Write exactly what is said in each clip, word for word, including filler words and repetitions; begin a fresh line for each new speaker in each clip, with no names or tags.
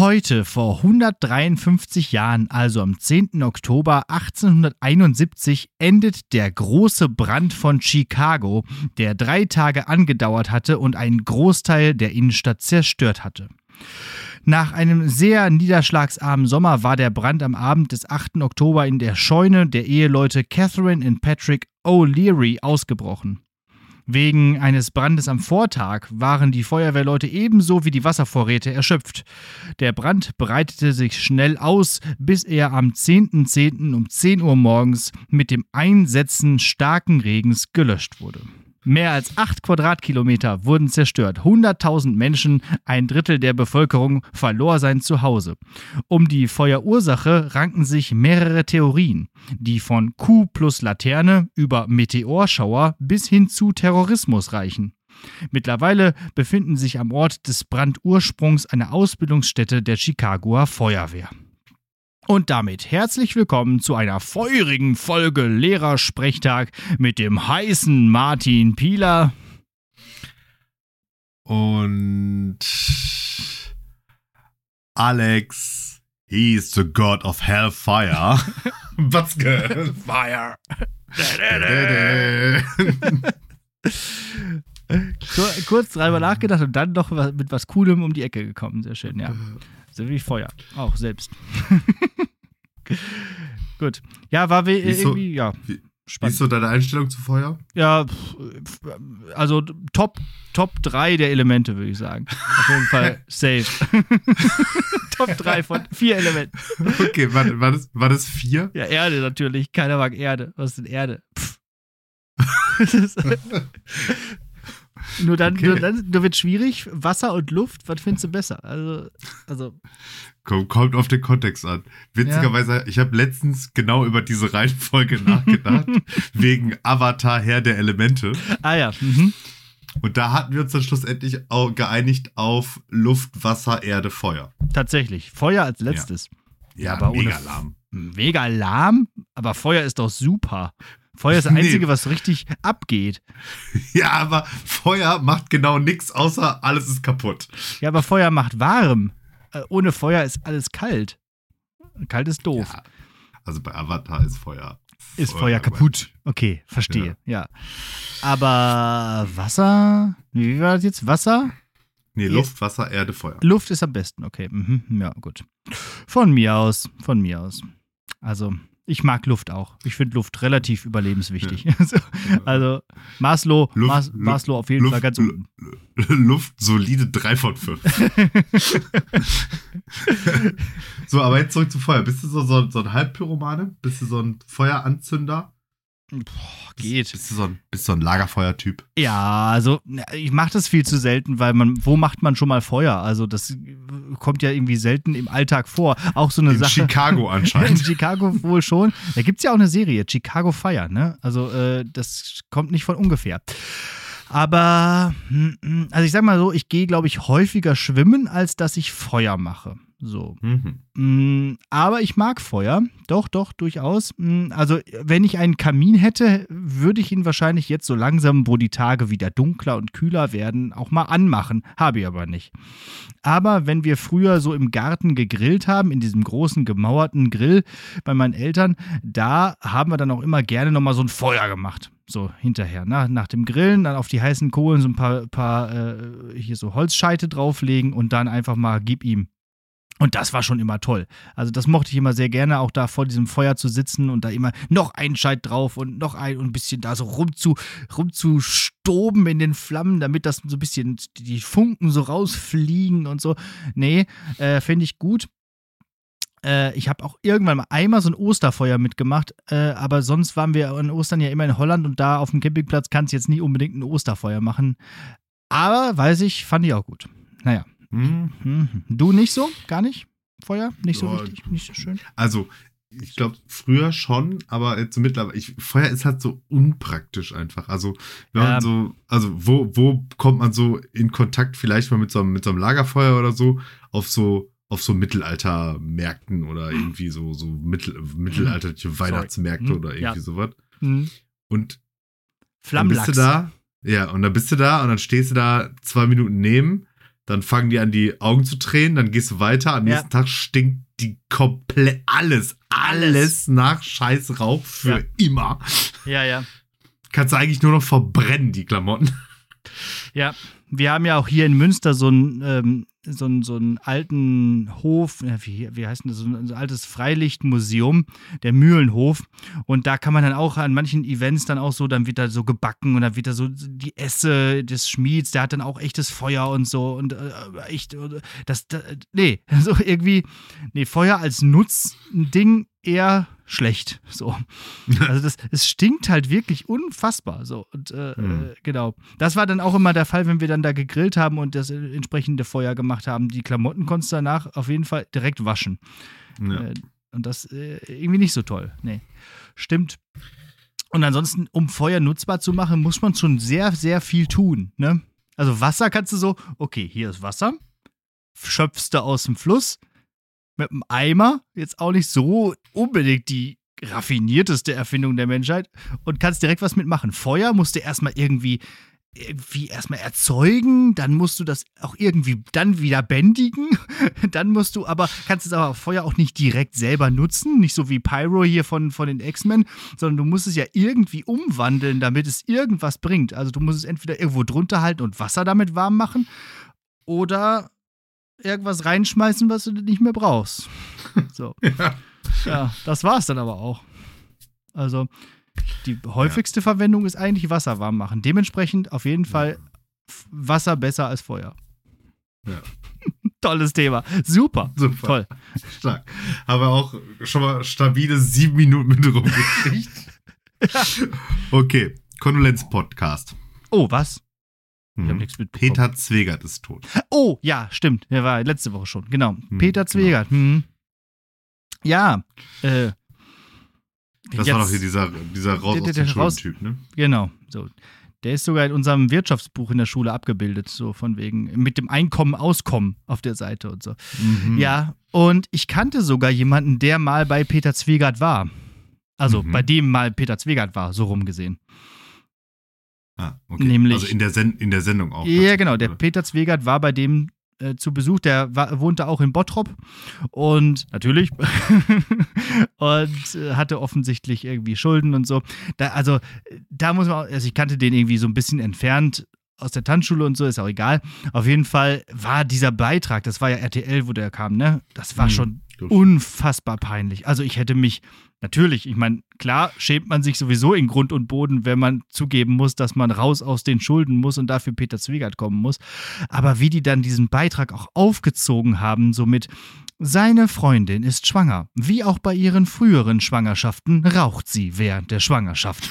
Heute, vor hundertdreiundfünfzig Jahren, also am zehnten Oktober achtzehnhunderteinundsiebzig, endet der große Brand von Chicago, der drei Tage angedauert hatte und einen Großteil der Innenstadt zerstört hatte. Nach einem sehr niederschlagsarmen Sommer war der Brand am Abend des achten Oktober in der Scheune der Eheleute Catherine und Patrick O'Leary ausgebrochen. Wegen eines Brandes am Vortag waren die Feuerwehrleute ebenso wie die Wasservorräte erschöpft. Der Brand breitete sich schnell aus, bis er am zehnten zehnten um zehn Uhr morgens mit dem Einsetzen starken Regens gelöscht wurde. Mehr als acht Quadratkilometer wurden zerstört. hunderttausend Menschen, ein Drittel der Bevölkerung, verlor sein Zuhause. Um die Feuerursache ranken sich mehrere Theorien, die von Kuh plus Laterne über Meteorschauer bis hin zu Terrorismus reichen. Mittlerweile befinden sich am Ort des Brandursprungs eine Ausbildungsstätte der Chicagoer Feuerwehr. Und damit herzlich willkommen zu einer feurigen Folge Lehrersprechtag mit dem heißen Martin Pieler
und Alex, he's the god of hellfire. Batzke.
Fire. Kurz dreimal nachgedacht und dann doch mit was Coolem um die Ecke gekommen. Sehr schön, ja. So wie Feuer. Auch selbst. Gut. Ja, war we-
wie so,
irgendwie, ja.
Wie,
spannend.
wie ist so deine Einstellung zu Feuer?
Ja, also Top, Top drei der Elemente, würde ich sagen. Auf jeden Fall safe. Top drei von vier Elementen.
Okay, war, war, das, war das vier?
Ja, Erde natürlich. Keiner mag Erde. Was ist denn Erde? Pff. Nur dann,
Okay.
nur dann nur wird schwierig. Wasser und Luft, was findest du besser? Also, also
Komm, kommt auf den Kontext an. Witzigerweise, ja. Ich habe letztens genau über diese Reihenfolge nachgedacht, wegen Avatar Herr der Elemente.
Ah ja. Mhm.
Und da hatten wir uns dann schlussendlich auch geeinigt auf Luft, Wasser, Erde, Feuer.
Tatsächlich. Feuer als letztes.
Ja,
Ja, aber
mega
ohne-
lahm.
Mega lahm, aber Feuer ist doch super. Feuer ist das
Nee.
Einzige, was richtig abgeht.
Ja, aber Feuer macht genau nichts, außer alles ist kaputt.
Ja, aber Feuer macht warm. Äh, ohne Feuer ist alles kalt. Kalt ist doof.
Ja, also bei Avatar ist Feuer.
Ist Feuer
langweilig.
kaputt. Okay, verstehe. Ja. Aber Wasser? Wie war das jetzt? Wasser?
Nee, Luft, Wasser, Erde, Feuer.
Luft ist am besten. Okay. Mhm. Ja, gut. Von mir aus. Von mir aus. Also, ich mag Luft auch. Ich finde Luft relativ überlebenswichtig. Also, also, Maslow,
Luft-
Mas,
Luft-
Maslow auf jeden
Luft-
Fall ganz unten.
Luft, solide drei von fünf. So, aber jetzt zurück zum Feuer. Bist du so, so, so ein Halbpyromane? Bist du so ein Feueranzünder?
Boah, geht.
Bist du so ein, bist du so ein Lagerfeuertyp?
Ja, also ich mache das viel zu selten, weil man, wo macht man schon mal Feuer? Also das kommt ja irgendwie selten im Alltag vor. Auch so eine
In
Sache.
Chicago
In
anscheinend.
Chicago wohl schon. Da gibt es ja auch eine Serie, Chicago Fire, ne? Also äh, das kommt nicht von ungefähr. Aber, mm, also ich sag mal so, ich gehe, glaube ich, häufiger schwimmen, als dass ich Feuer mache. So.
Mhm.
Mm, Aber ich mag Feuer. Doch, doch, durchaus. Mm, Also, wenn ich einen Kamin hätte, würde ich ihn wahrscheinlich jetzt so langsam, wo die Tage wieder dunkler und kühler werden, auch mal anmachen. Habe ich aber nicht. Aber wenn wir früher so im Garten gegrillt haben, in diesem großen gemauerten Grill bei meinen Eltern, da haben wir dann auch immer gerne nochmal so ein Feuer gemacht. So hinterher, nach, nach dem Grillen, dann auf die heißen Kohlen so ein paar, paar äh, hier so Holzscheite drauflegen und dann einfach mal gib ihm. Und das war schon immer toll. Also das mochte ich immer sehr gerne, auch da vor diesem Feuer zu sitzen und da immer noch ein Scheit drauf und noch ein und ein bisschen da so rumzu, rumzustoben in den Flammen, damit das so ein bisschen die Funken so rausfliegen und so. Nee, äh, finde ich gut. Äh, ich habe auch irgendwann mal einmal so ein Osterfeuer mitgemacht, äh, aber sonst waren wir an Ostern ja immer in Holland und da auf dem Campingplatz kannst du jetzt nie unbedingt ein Osterfeuer machen. Aber, weiß ich, fand ich auch gut. Naja.
Mhm.
Mhm. Du nicht so? Gar nicht? Feuer? Nicht so
Ja,
richtig? Nicht so schön?
Also, ich glaube, früher schon, aber jetzt so mittlerweile, ich, Feuer ist halt so unpraktisch einfach. Also, wenn man
Ähm.
so, also wo, wo kommt man so in Kontakt vielleicht mal mit so, einem- mit so einem Lagerfeuer oder so auf so, auf so Mittelaltermärkten oder irgendwie so, so mittel, mittelalterliche Weihnachtsmärkte
Hm,
oder irgendwie
ja.
sowas.
Mhm.
Und dann bist
Flammlachs.
du da, ja, und dann bist du da und dann stehst du da zwei Minuten neben, dann fangen die an, die Augen zu tränen, dann gehst du weiter, am
Ja.
nächsten Tag stinkt die komplett alles, alles,
Alles.
nach scheiß Rauch für
Ja.
immer.
Ja, ja.
Kannst du eigentlich nur noch verbrennen, die Klamotten.
Ja, wir haben ja auch hier in Münster so einen, ähm, so einen, so einen alten Hof, ja, wie, wie heißt denn das, so ein, so ein altes Freilichtmuseum, der Mühlenhof. Und da kann man dann auch an manchen Events dann auch so, dann wird da so gebacken und dann wird da so die Esse des Schmieds, der hat dann auch echtes Feuer und so und äh, echt, das, das, nee, so irgendwie, nee, Feuer als Nutzding eher schlecht, so. Also das, es stinkt halt wirklich unfassbar, so. Und äh,
Hm.
äh, genau. Das war dann auch immer der Fall, wenn wir dann da gegrillt haben und das äh, entsprechende Feuer gemacht haben. Die Klamotten konntest du danach auf jeden Fall direkt waschen.
Ja.
Äh, und das äh, irgendwie nicht so toll. Nee. Stimmt. Und ansonsten, um Feuer nutzbar zu machen, muss man schon sehr, sehr viel tun, ne? Also Wasser kannst du so, okay, hier ist Wasser, schöpfst du aus dem Fluss, mit einem Eimer, jetzt auch nicht so unbedingt die raffinierteste Erfindung der Menschheit und kannst direkt was mitmachen. Feuer musst du erstmal irgendwie, irgendwie erstmal erzeugen, dann musst du das auch irgendwie dann wieder bändigen, dann musst du aber, kannst es aber Feuer auch nicht direkt selber nutzen, nicht so wie Pyro hier von, von den X-Men, sondern du musst es ja irgendwie umwandeln, damit es irgendwas bringt. Also du musst es entweder irgendwo drunter halten und Wasser damit warm machen oder irgendwas reinschmeißen, was du nicht mehr brauchst. So.
Ja.
Ja, das war's dann aber auch. Also, die häufigste ja. Verwendung ist eigentlich Wasser warm machen. Dementsprechend auf jeden Fall Wasser besser als Feuer.
Ja.
Tolles Thema. Super.
Super.
Toll.
Stark. Haben wir auch schon mal stabile sieben Minuten mit rumgekriegt.
Ja.
Okay, Kondolenz-Podcast.
Oh, was? Ich
Mhm.
habe nichts mitbekommen.
Peter Zwegert ist tot.
Oh, ja, stimmt. Der war letzte Woche schon. Genau.
Hm,
Peter Zwegert. Hm. Ja. Äh,
Das
jetzt,
war doch hier dieser, dieser raus
Der-
aus
der-
den
der raus-
Schulen-Typ, ne?
Genau. So. Der ist sogar in unserem Wirtschaftsbuch in der Schule abgebildet. So von wegen, mit dem Einkommen, Auskommen auf der Seite und so.
Mhm.
Ja, und ich kannte sogar jemanden, der mal bei Peter Zwegert war. Also
Mhm.
bei dem mal Peter Zwegert war, so rumgesehen.
Ah, okay.
Nämlich-
also in der, Sen in der Sendung auch.
Ja, genau. Der
oder?
Peter Zwegert war bei dem äh, zu Besuch. Der war, wohnte auch in Bottrop. Und natürlich. und äh, hatte offensichtlich irgendwie Schulden und so. Da, also, da muss man auch, also ich kannte den irgendwie so ein bisschen entfernt aus der Tanzschule und so, ist auch egal. Auf jeden Fall war dieser Beitrag, das war ja R T L, wo der kam, ne? Das war
Hm,
schon
gut.
unfassbar peinlich. Also ich hätte mich, natürlich, ich meine, klar schämt man sich sowieso in Grund und Boden, wenn man zugeben muss, dass man raus aus den Schulden muss und dafür Peter Zwegert kommen muss. Aber wie die dann diesen Beitrag auch aufgezogen haben, so mit seine Freundin ist schwanger. Wie auch bei ihren früheren Schwangerschaften raucht sie während der Schwangerschaft.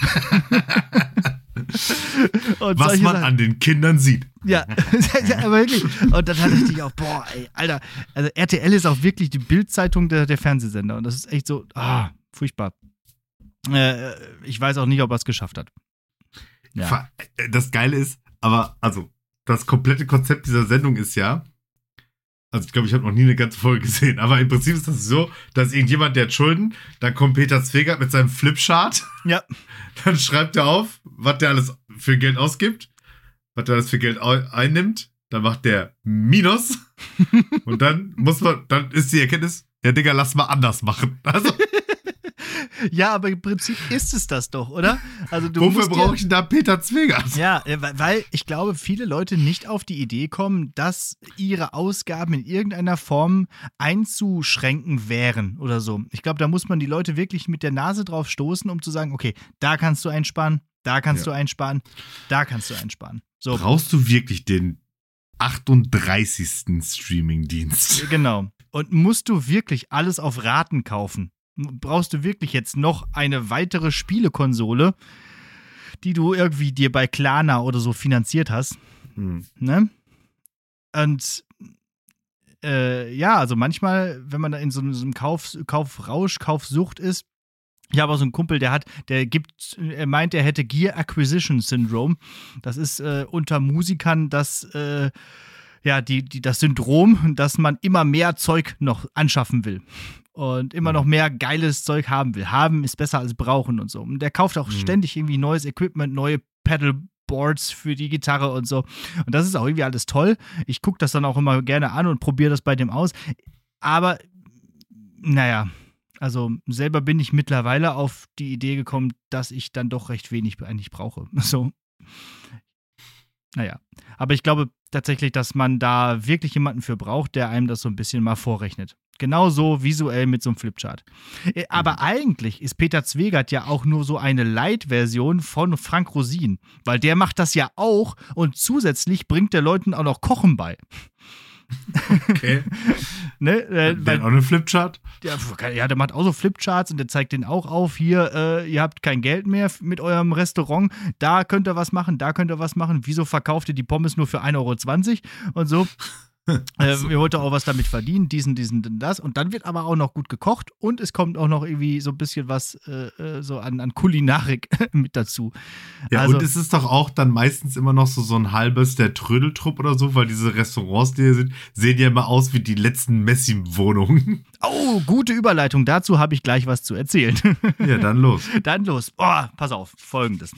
Und
Was
solche
man
Sachen.
an den Kindern sieht.
Ja, ja, aber wirklich. Und dann hatte ich dich auch, boah, ey, Alter. Also R T L ist auch wirklich die Bildzeitung der, der Fernsehsender. Und das ist echt so, ah, furchtbar. Äh, ich weiß auch nicht, ob er es geschafft hat. Ja.
Ver- Das Geile ist, aber, also, das komplette Konzept dieser Sendung ist ja, also ich glaube, ich habe noch nie eine ganze Folge gesehen, aber im Prinzip ist das so, dass irgendjemand, der hat Schulden, dann kommt Peter Zwegert mit seinem Flipchart,
Ja.
dann schreibt er auf, was der alles für Geld ausgibt, was der alles für Geld au- einnimmt, dann macht der Minus und dann muss man, dann ist die Erkenntnis, ja Digga, lass mal anders machen. Also,
Ja, aber im Prinzip ist es das doch, oder? Also du
wofür
musst dir-
brauche ich denn da Peter Zwegert?
Ja, äh, weil- weil ich glaube, viele Leute nicht auf die Idee kommen, dass ihre Ausgaben in irgendeiner Form einzuschränken wären oder so. Ich glaube, da muss man die Leute wirklich mit der Nase drauf stoßen, um zu sagen, okay, da kannst du einsparen, da kannst
Ja.
du einsparen, da kannst du einsparen. So,
Brauchst du wirklich den achtunddreißigsten Streaming-Dienst?
genau. Und musst du wirklich alles auf Raten kaufen? Brauchst du wirklich jetzt noch eine weitere Spielekonsole, die du irgendwie dir bei Klarna oder so finanziert hast?
Hm.
Ne? Und äh, ja, also manchmal, wenn man da in so, so einem Kauf, Kaufrausch, Kaufsucht ist, ich habe auch so einen Kumpel, der hat, der gibt, er meint, er hätte Gear Acquisition Syndrome. Das ist äh, unter Musikern das, äh, ja, die, die, das Syndrom, dass man immer mehr Zeug noch anschaffen will. Und immer noch mehr geiles Zeug haben will. Haben ist besser als brauchen und so. Und der kauft auch
Mhm.
ständig irgendwie neues Equipment, neue Pedalboards Boards für die Gitarre und so. Und das ist auch irgendwie alles toll. Ich gucke das dann auch immer gerne an und probiere das bei dem aus. Aber, naja, also selber bin ich mittlerweile auf die Idee gekommen, dass ich dann doch recht wenig eigentlich brauche. So. Naja, aber ich glaube tatsächlich, dass man da wirklich jemanden für braucht, der einem das so ein bisschen mal vorrechnet. Genauso visuell mit so einem Flipchart. Aber eigentlich ist Peter Zwegert ja auch nur so eine Light-Version von Frank Rosin, weil der macht das ja auch und zusätzlich bringt der Leuten auch noch Kochen bei.
Okay.
ne, äh,
der hat auch eine Flipchart?
Der, ja, der macht auch so Flipcharts und der zeigt den auch auf. Hier, äh, ihr habt kein Geld mehr mit eurem Restaurant. Da könnt ihr was machen, da könnt ihr was machen. Wieso verkauft ihr die Pommes nur für ein Euro zwanzig und so? Äh, ihr wollt auch was damit verdienen, diesen, diesen, das. Und dann wird aber auch noch gut gekocht und es kommt auch noch irgendwie so ein bisschen was äh, so an, an Kulinarik mit dazu.
Ja,
also,
und es ist doch auch dann meistens immer noch so, so ein halbes der Trödeltrupp oder so, weil diese Restaurants, die hier sind, sehen ja immer aus wie die letzten Messi-Wohnungen.
Oh, gute Überleitung. Dazu habe ich gleich was zu erzählen.
Ja, dann los.
Dann los. Oh, pass auf, Folgendes.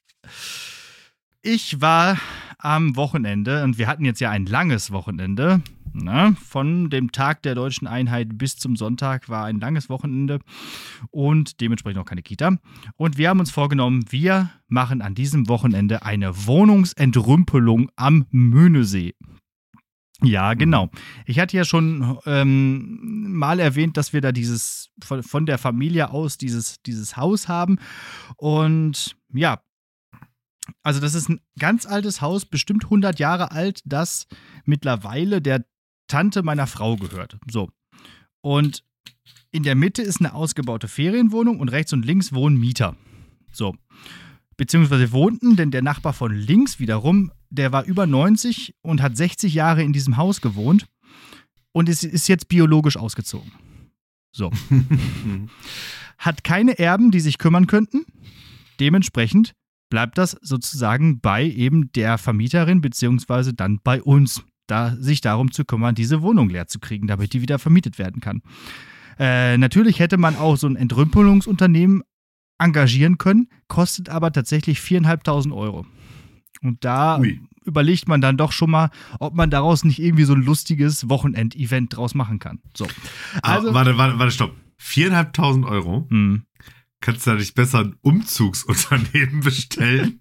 Ich war am Wochenende, und wir hatten jetzt ja ein langes Wochenende, ne? Von dem Tag der deutschen Einheit bis zum Sonntag war ein langes Wochenende und dementsprechend auch keine Kita. Und wir haben uns vorgenommen, wir machen an diesem Wochenende eine Wohnungsentrümpelung am Möhnesee. Ja, genau. Ich hatte ja schon ähm, mal erwähnt, dass wir da dieses von, von der Familie aus dieses, dieses Haus haben. Und ja, also das ist ein ganz altes Haus, bestimmt hundert Jahre alt, das mittlerweile der Tante meiner Frau gehört. So. Und in der Mitte ist eine ausgebaute Ferienwohnung und rechts und links wohnen Mieter. So. Beziehungsweise wohnten, denn der Nachbar von links wiederum, der war über neunzig und hat sechzig Jahre in diesem Haus gewohnt und ist, ist jetzt biologisch ausgezogen. So. Hat keine Erben, die sich kümmern könnten. Dementsprechend bleibt das sozusagen bei eben der Vermieterin beziehungsweise dann bei uns, da sich darum zu kümmern, diese Wohnung leer zu kriegen, damit die wieder vermietet werden kann. Äh, natürlich hätte man auch so ein Entrümpelungsunternehmen engagieren können, kostet aber tatsächlich viertausendfünfhundert Euro. Und da Ui. überlegt man dann doch schon mal, ob man daraus nicht irgendwie so ein lustiges Wochenend-Event draus machen kann. So.
Also, ah, warte, warte, warte, stopp. viertausendfünfhundert Euro? Hm. Kannst du da nicht besser ein Umzugsunternehmen bestellen?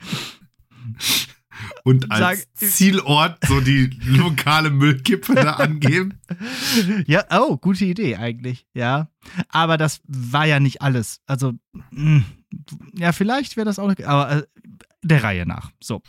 Und als Sag, Zielort so die lokale Müllkippe da angeben?
Ja, oh, gute Idee eigentlich, ja. Aber das war ja nicht alles. Also, mh, ja, vielleicht wäre das auch, aber äh, der Reihe nach. So.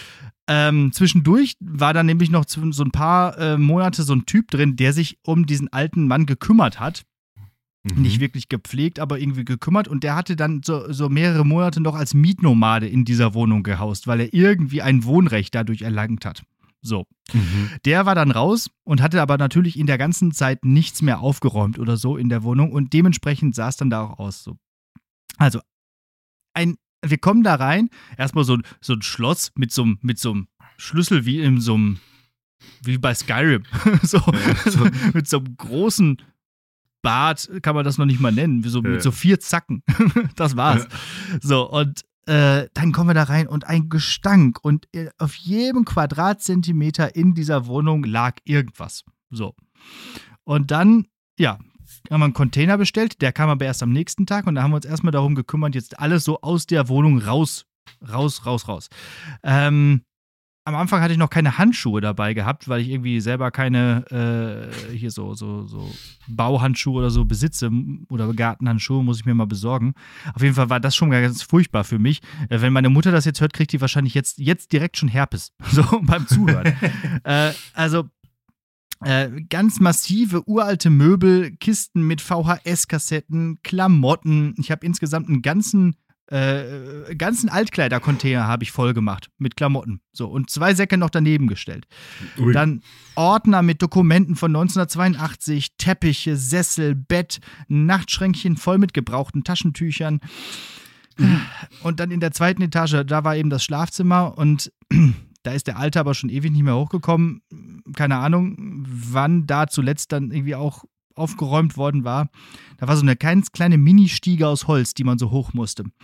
Ähm, zwischendurch war da nämlich noch so ein paar äh, Monate so ein Typ drin, der sich um diesen alten Mann gekümmert hat. Mhm. Nicht wirklich gepflegt, aber irgendwie gekümmert. Und der hatte dann so, so mehrere Monate noch als Mietnomade in dieser Wohnung gehaust, weil er irgendwie ein Wohnrecht dadurch erlangt hat. So. Mhm. Der war dann raus und hatte aber natürlich in der ganzen Zeit nichts mehr aufgeräumt oder so in der Wohnung. Und dementsprechend sah es dann da auch aus. So. Also, ein, wir kommen da rein. Erstmal so, so ein Schloss mit so, mit so einem Schlüssel wie in so einem, wie bei Skyrim. so, ja, so. Mit so einem großen Bad kann man das noch nicht mal nennen, so, ja. Mit so vier Zacken. Das war's. Ja. So, und äh, dann kommen wir da rein und ein Gestank. Und auf jedem Quadratzentimeter in dieser Wohnung lag irgendwas. So. Und dann, ja, haben wir einen Container bestellt. Der kam aber erst am nächsten Tag. Und da haben wir uns erstmal darum gekümmert, jetzt alles so aus der Wohnung raus, raus, raus, raus. Ähm, Am Anfang hatte ich noch keine Handschuhe dabei gehabt, weil ich irgendwie selber keine äh, hier so, so, so Bauhandschuhe oder so besitze oder Gartenhandschuhe, muss ich mir mal besorgen. Auf jeden Fall war das schon ganz furchtbar für mich. Äh, wenn meine Mutter das jetzt hört, kriegt die wahrscheinlich jetzt, jetzt direkt schon Herpes, so beim Zuhören. äh, also äh, ganz massive, uralte Möbel, Kisten mit V H S-Kassetten, Klamotten. Ich habe insgesamt einen ganzen Äh, ganzen Altkleidercontainer habe ich voll gemacht mit Klamotten. So, und zwei Säcke noch daneben gestellt. Ui. Dann Ordner mit Dokumenten von neunzehnhundertzweiundachtzig, Teppiche, Sessel, Bett, Nachtschränkchen voll mit gebrauchten Taschentüchern. Mhm. Und dann in der zweiten Etage, da war eben das Schlafzimmer und da ist der Alte aber schon ewig nicht mehr hochgekommen. Keine Ahnung, wann da zuletzt dann irgendwie auch aufgeräumt worden war. Da war so eine ganz kleine Mini-Stiege aus Holz, die man so hoch musste.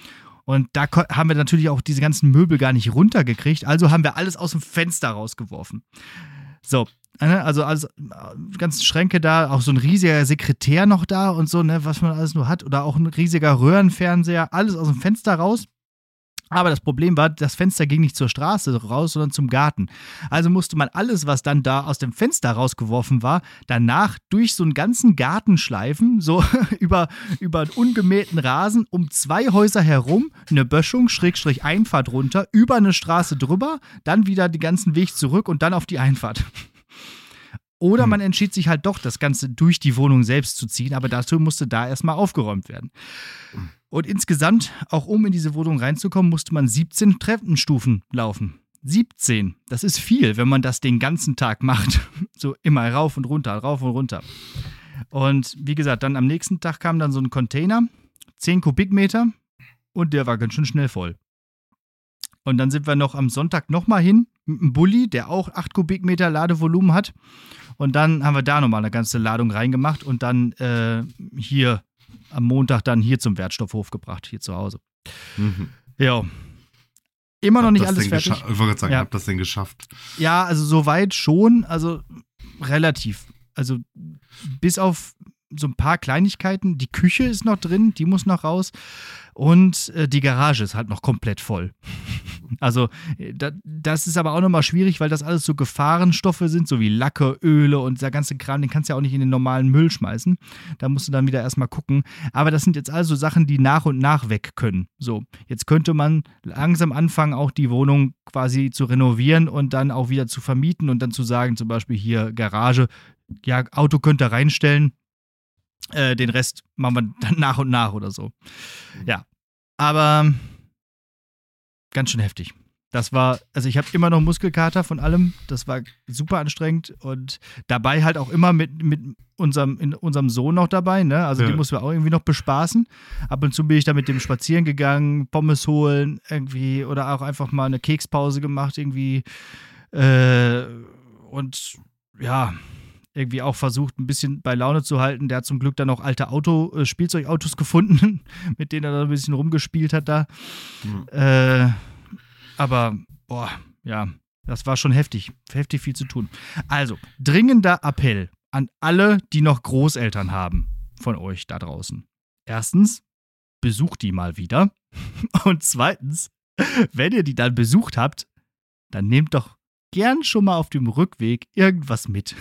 Und da ko- haben wir natürlich auch diese ganzen Möbel gar nicht runtergekriegt. Also haben wir alles aus dem Fenster rausgeworfen. So, also, also ganzen Schränke da, auch so ein riesiger Sekretär noch da und so, ne, was man alles nur hat. Oder auch ein riesiger Röhrenfernseher, alles aus dem Fenster raus. Aber das Problem war, das Fenster ging nicht zur Straße raus, sondern zum Garten. Also musste man alles, was dann da aus dem Fenster rausgeworfen war, danach durch so einen ganzen Garten schleifen, so über, über einen ungemähten Rasen, um zwei Häuser herum, eine Böschung, Schrägstrich Einfahrt runter, über eine Straße drüber, dann wieder den ganzen Weg zurück und dann auf die Einfahrt. Oder man entschied sich halt doch, das Ganze durch die Wohnung selbst zu ziehen, aber dazu musste da erstmal aufgeräumt werden. Und insgesamt, auch um in diese Wohnung reinzukommen, musste man siebzehn Treppenstufen laufen. siebzehn, das ist viel, wenn man das den ganzen Tag macht. So immer rauf und runter, rauf und runter. Und wie gesagt, dann am nächsten Tag kam dann so ein Container, zehn Kubikmeter, und der war ganz schön schnell voll. Und dann sind wir noch am Sonntag nochmal hin, mit einem Bulli, der auch acht Kubikmeter Ladevolumen hat. Und dann haben wir da nochmal eine ganze Ladung reingemacht und dann äh, hier am Montag dann hier zum Wertstoffhof gebracht, hier zu Hause.
Mhm.
Ja. Immer noch
hab
nicht
das
alles
denn
fertig.
gescha- Ich wollte gerade sagen,
Ja.
hab das denn geschafft?
Ja, also soweit schon, also relativ. Also bis auf so ein paar Kleinigkeiten. Die Küche ist noch drin, die muss noch raus. Und äh, die Garage ist halt noch komplett voll. Also äh, da, das ist aber auch nochmal schwierig, weil das alles so Gefahrenstoffe sind, so wie Lacke, Öle und der ganze Kram, den kannst du ja auch nicht in den normalen Müll schmeißen. Da musst du dann wieder erstmal gucken. Aber das sind jetzt also Sachen, die nach und nach weg können. So, jetzt könnte man langsam anfangen, auch die Wohnung quasi zu renovieren und dann auch wieder zu vermieten und dann zu sagen, zum Beispiel hier Garage, ja, Auto könnt ihr reinstellen. Äh, den Rest machen wir dann nach und nach oder so. Ja, aber ganz schön heftig. Das war, also ich habe immer noch Muskelkater von allem. Das war super anstrengend und dabei halt auch immer mit, mit unserem, in unserem Sohn noch dabei, ne? Also
Ja.
den mussten wir auch irgendwie noch bespaßen. Ab und zu bin ich da mit dem spazieren gegangen, Pommes holen irgendwie oder auch einfach mal eine Kekspause gemacht irgendwie. Äh, und ja, irgendwie auch versucht, ein bisschen bei Laune zu halten. Der hat zum Glück dann auch alte Auto, äh, Spielzeugautos gefunden, mit denen er da ein bisschen rumgespielt hat da.
Mhm.
Äh, aber, boah, ja, das war schon heftig. Heftig viel zu tun. Also, dringender Appell an alle, die noch Großeltern haben von euch da draußen. Erstens, besucht die mal wieder. Und zweitens, wenn ihr die dann besucht habt, dann nehmt doch gern schon mal auf dem Rückweg irgendwas mit.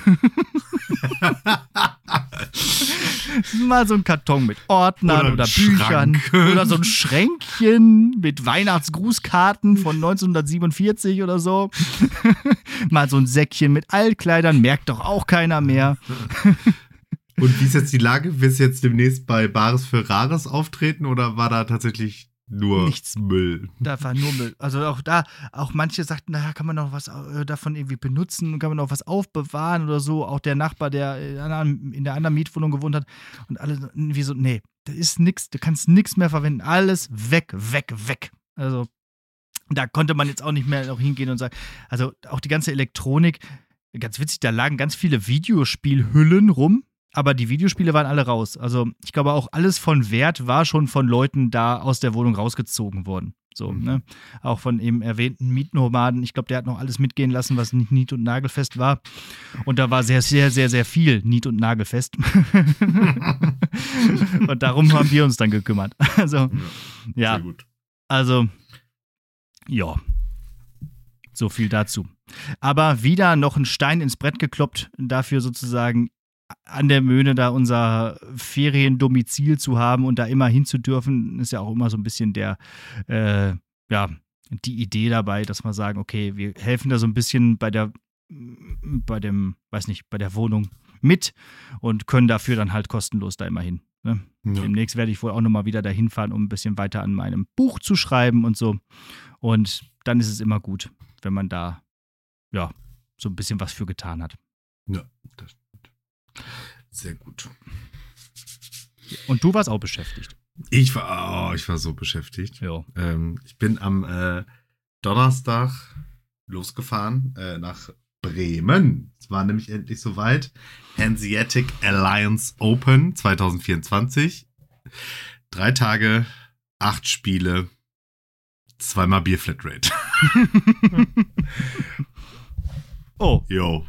Mal so ein Karton mit Ordnern
Oder ein
oder, Büchern
Schrank.
oder so ein Schränkchen mit Weihnachtsgrußkarten von neunzehnhundertsiebenundvierzig oder so. Mal so ein Säckchen mit Altkleidern, merkt doch auch keiner mehr.
Und wie ist jetzt die Lage? Wirst du jetzt demnächst bei Bares für Rares auftreten oder war da tatsächlich nur
Nichts.
Müll?
Da war nur Müll. Also auch da, auch manche sagten, naja, kann man noch was äh, davon irgendwie benutzen, kann man noch was aufbewahren oder so. Auch der Nachbar, der in, anderen, in der anderen Mietwohnung gewohnt hat und alle irgendwie so, nee, da ist nichts, du kannst nichts mehr verwenden. Alles weg, weg, weg. Also da konnte man jetzt auch nicht mehr noch hingehen und sagen, also auch die ganze Elektronik, ganz witzig, da lagen ganz viele Videospielhüllen rum. Aber die Videospiele waren alle raus. Also ich glaube auch alles von Wert war schon von Leuten da aus der Wohnung rausgezogen worden. So,
Mhm.
ne? Auch von eben erwähnten Mietnomaden. Ich glaube, der hat noch alles mitgehen lassen, was nicht nied- und nagelfest war. Und da war sehr, sehr, sehr, sehr viel nied- und nagelfest. Und darum haben wir uns dann gekümmert. Also, ja,
Sehr gut.
also, ja. So viel dazu. Aber wieder noch ein Stein ins Brett gekloppt, dafür sozusagen an der Möhne da unser Feriendomizil zu haben und da immer hin zu dürfen, ist ja auch immer so ein bisschen der, äh, ja, die Idee dabei, dass wir sagen, okay, wir helfen da so ein bisschen bei der, bei dem, weiß nicht, bei der Wohnung mit und können dafür dann halt kostenlos da immer hin. Ne?
Ja.
Demnächst werde ich wohl auch nochmal wieder dahin fahren, um ein bisschen weiter an meinem Buch zu schreiben und so. Und dann ist es immer gut, wenn man da, ja, so ein bisschen was für getan hat.
Ja, das stimmt. Sehr gut.
Und du warst auch beschäftigt.
Ich war, oh, ich war so beschäftigt.
Ja.
Ähm, ich bin am äh, Donnerstag losgefahren äh, nach Bremen. Es war nämlich endlich soweit. Hanseatic Alliance Open zwanzig vierundzwanzig. Drei Tage, acht Spiele. Zweimal Bierflatrate.
Oh.
Jo.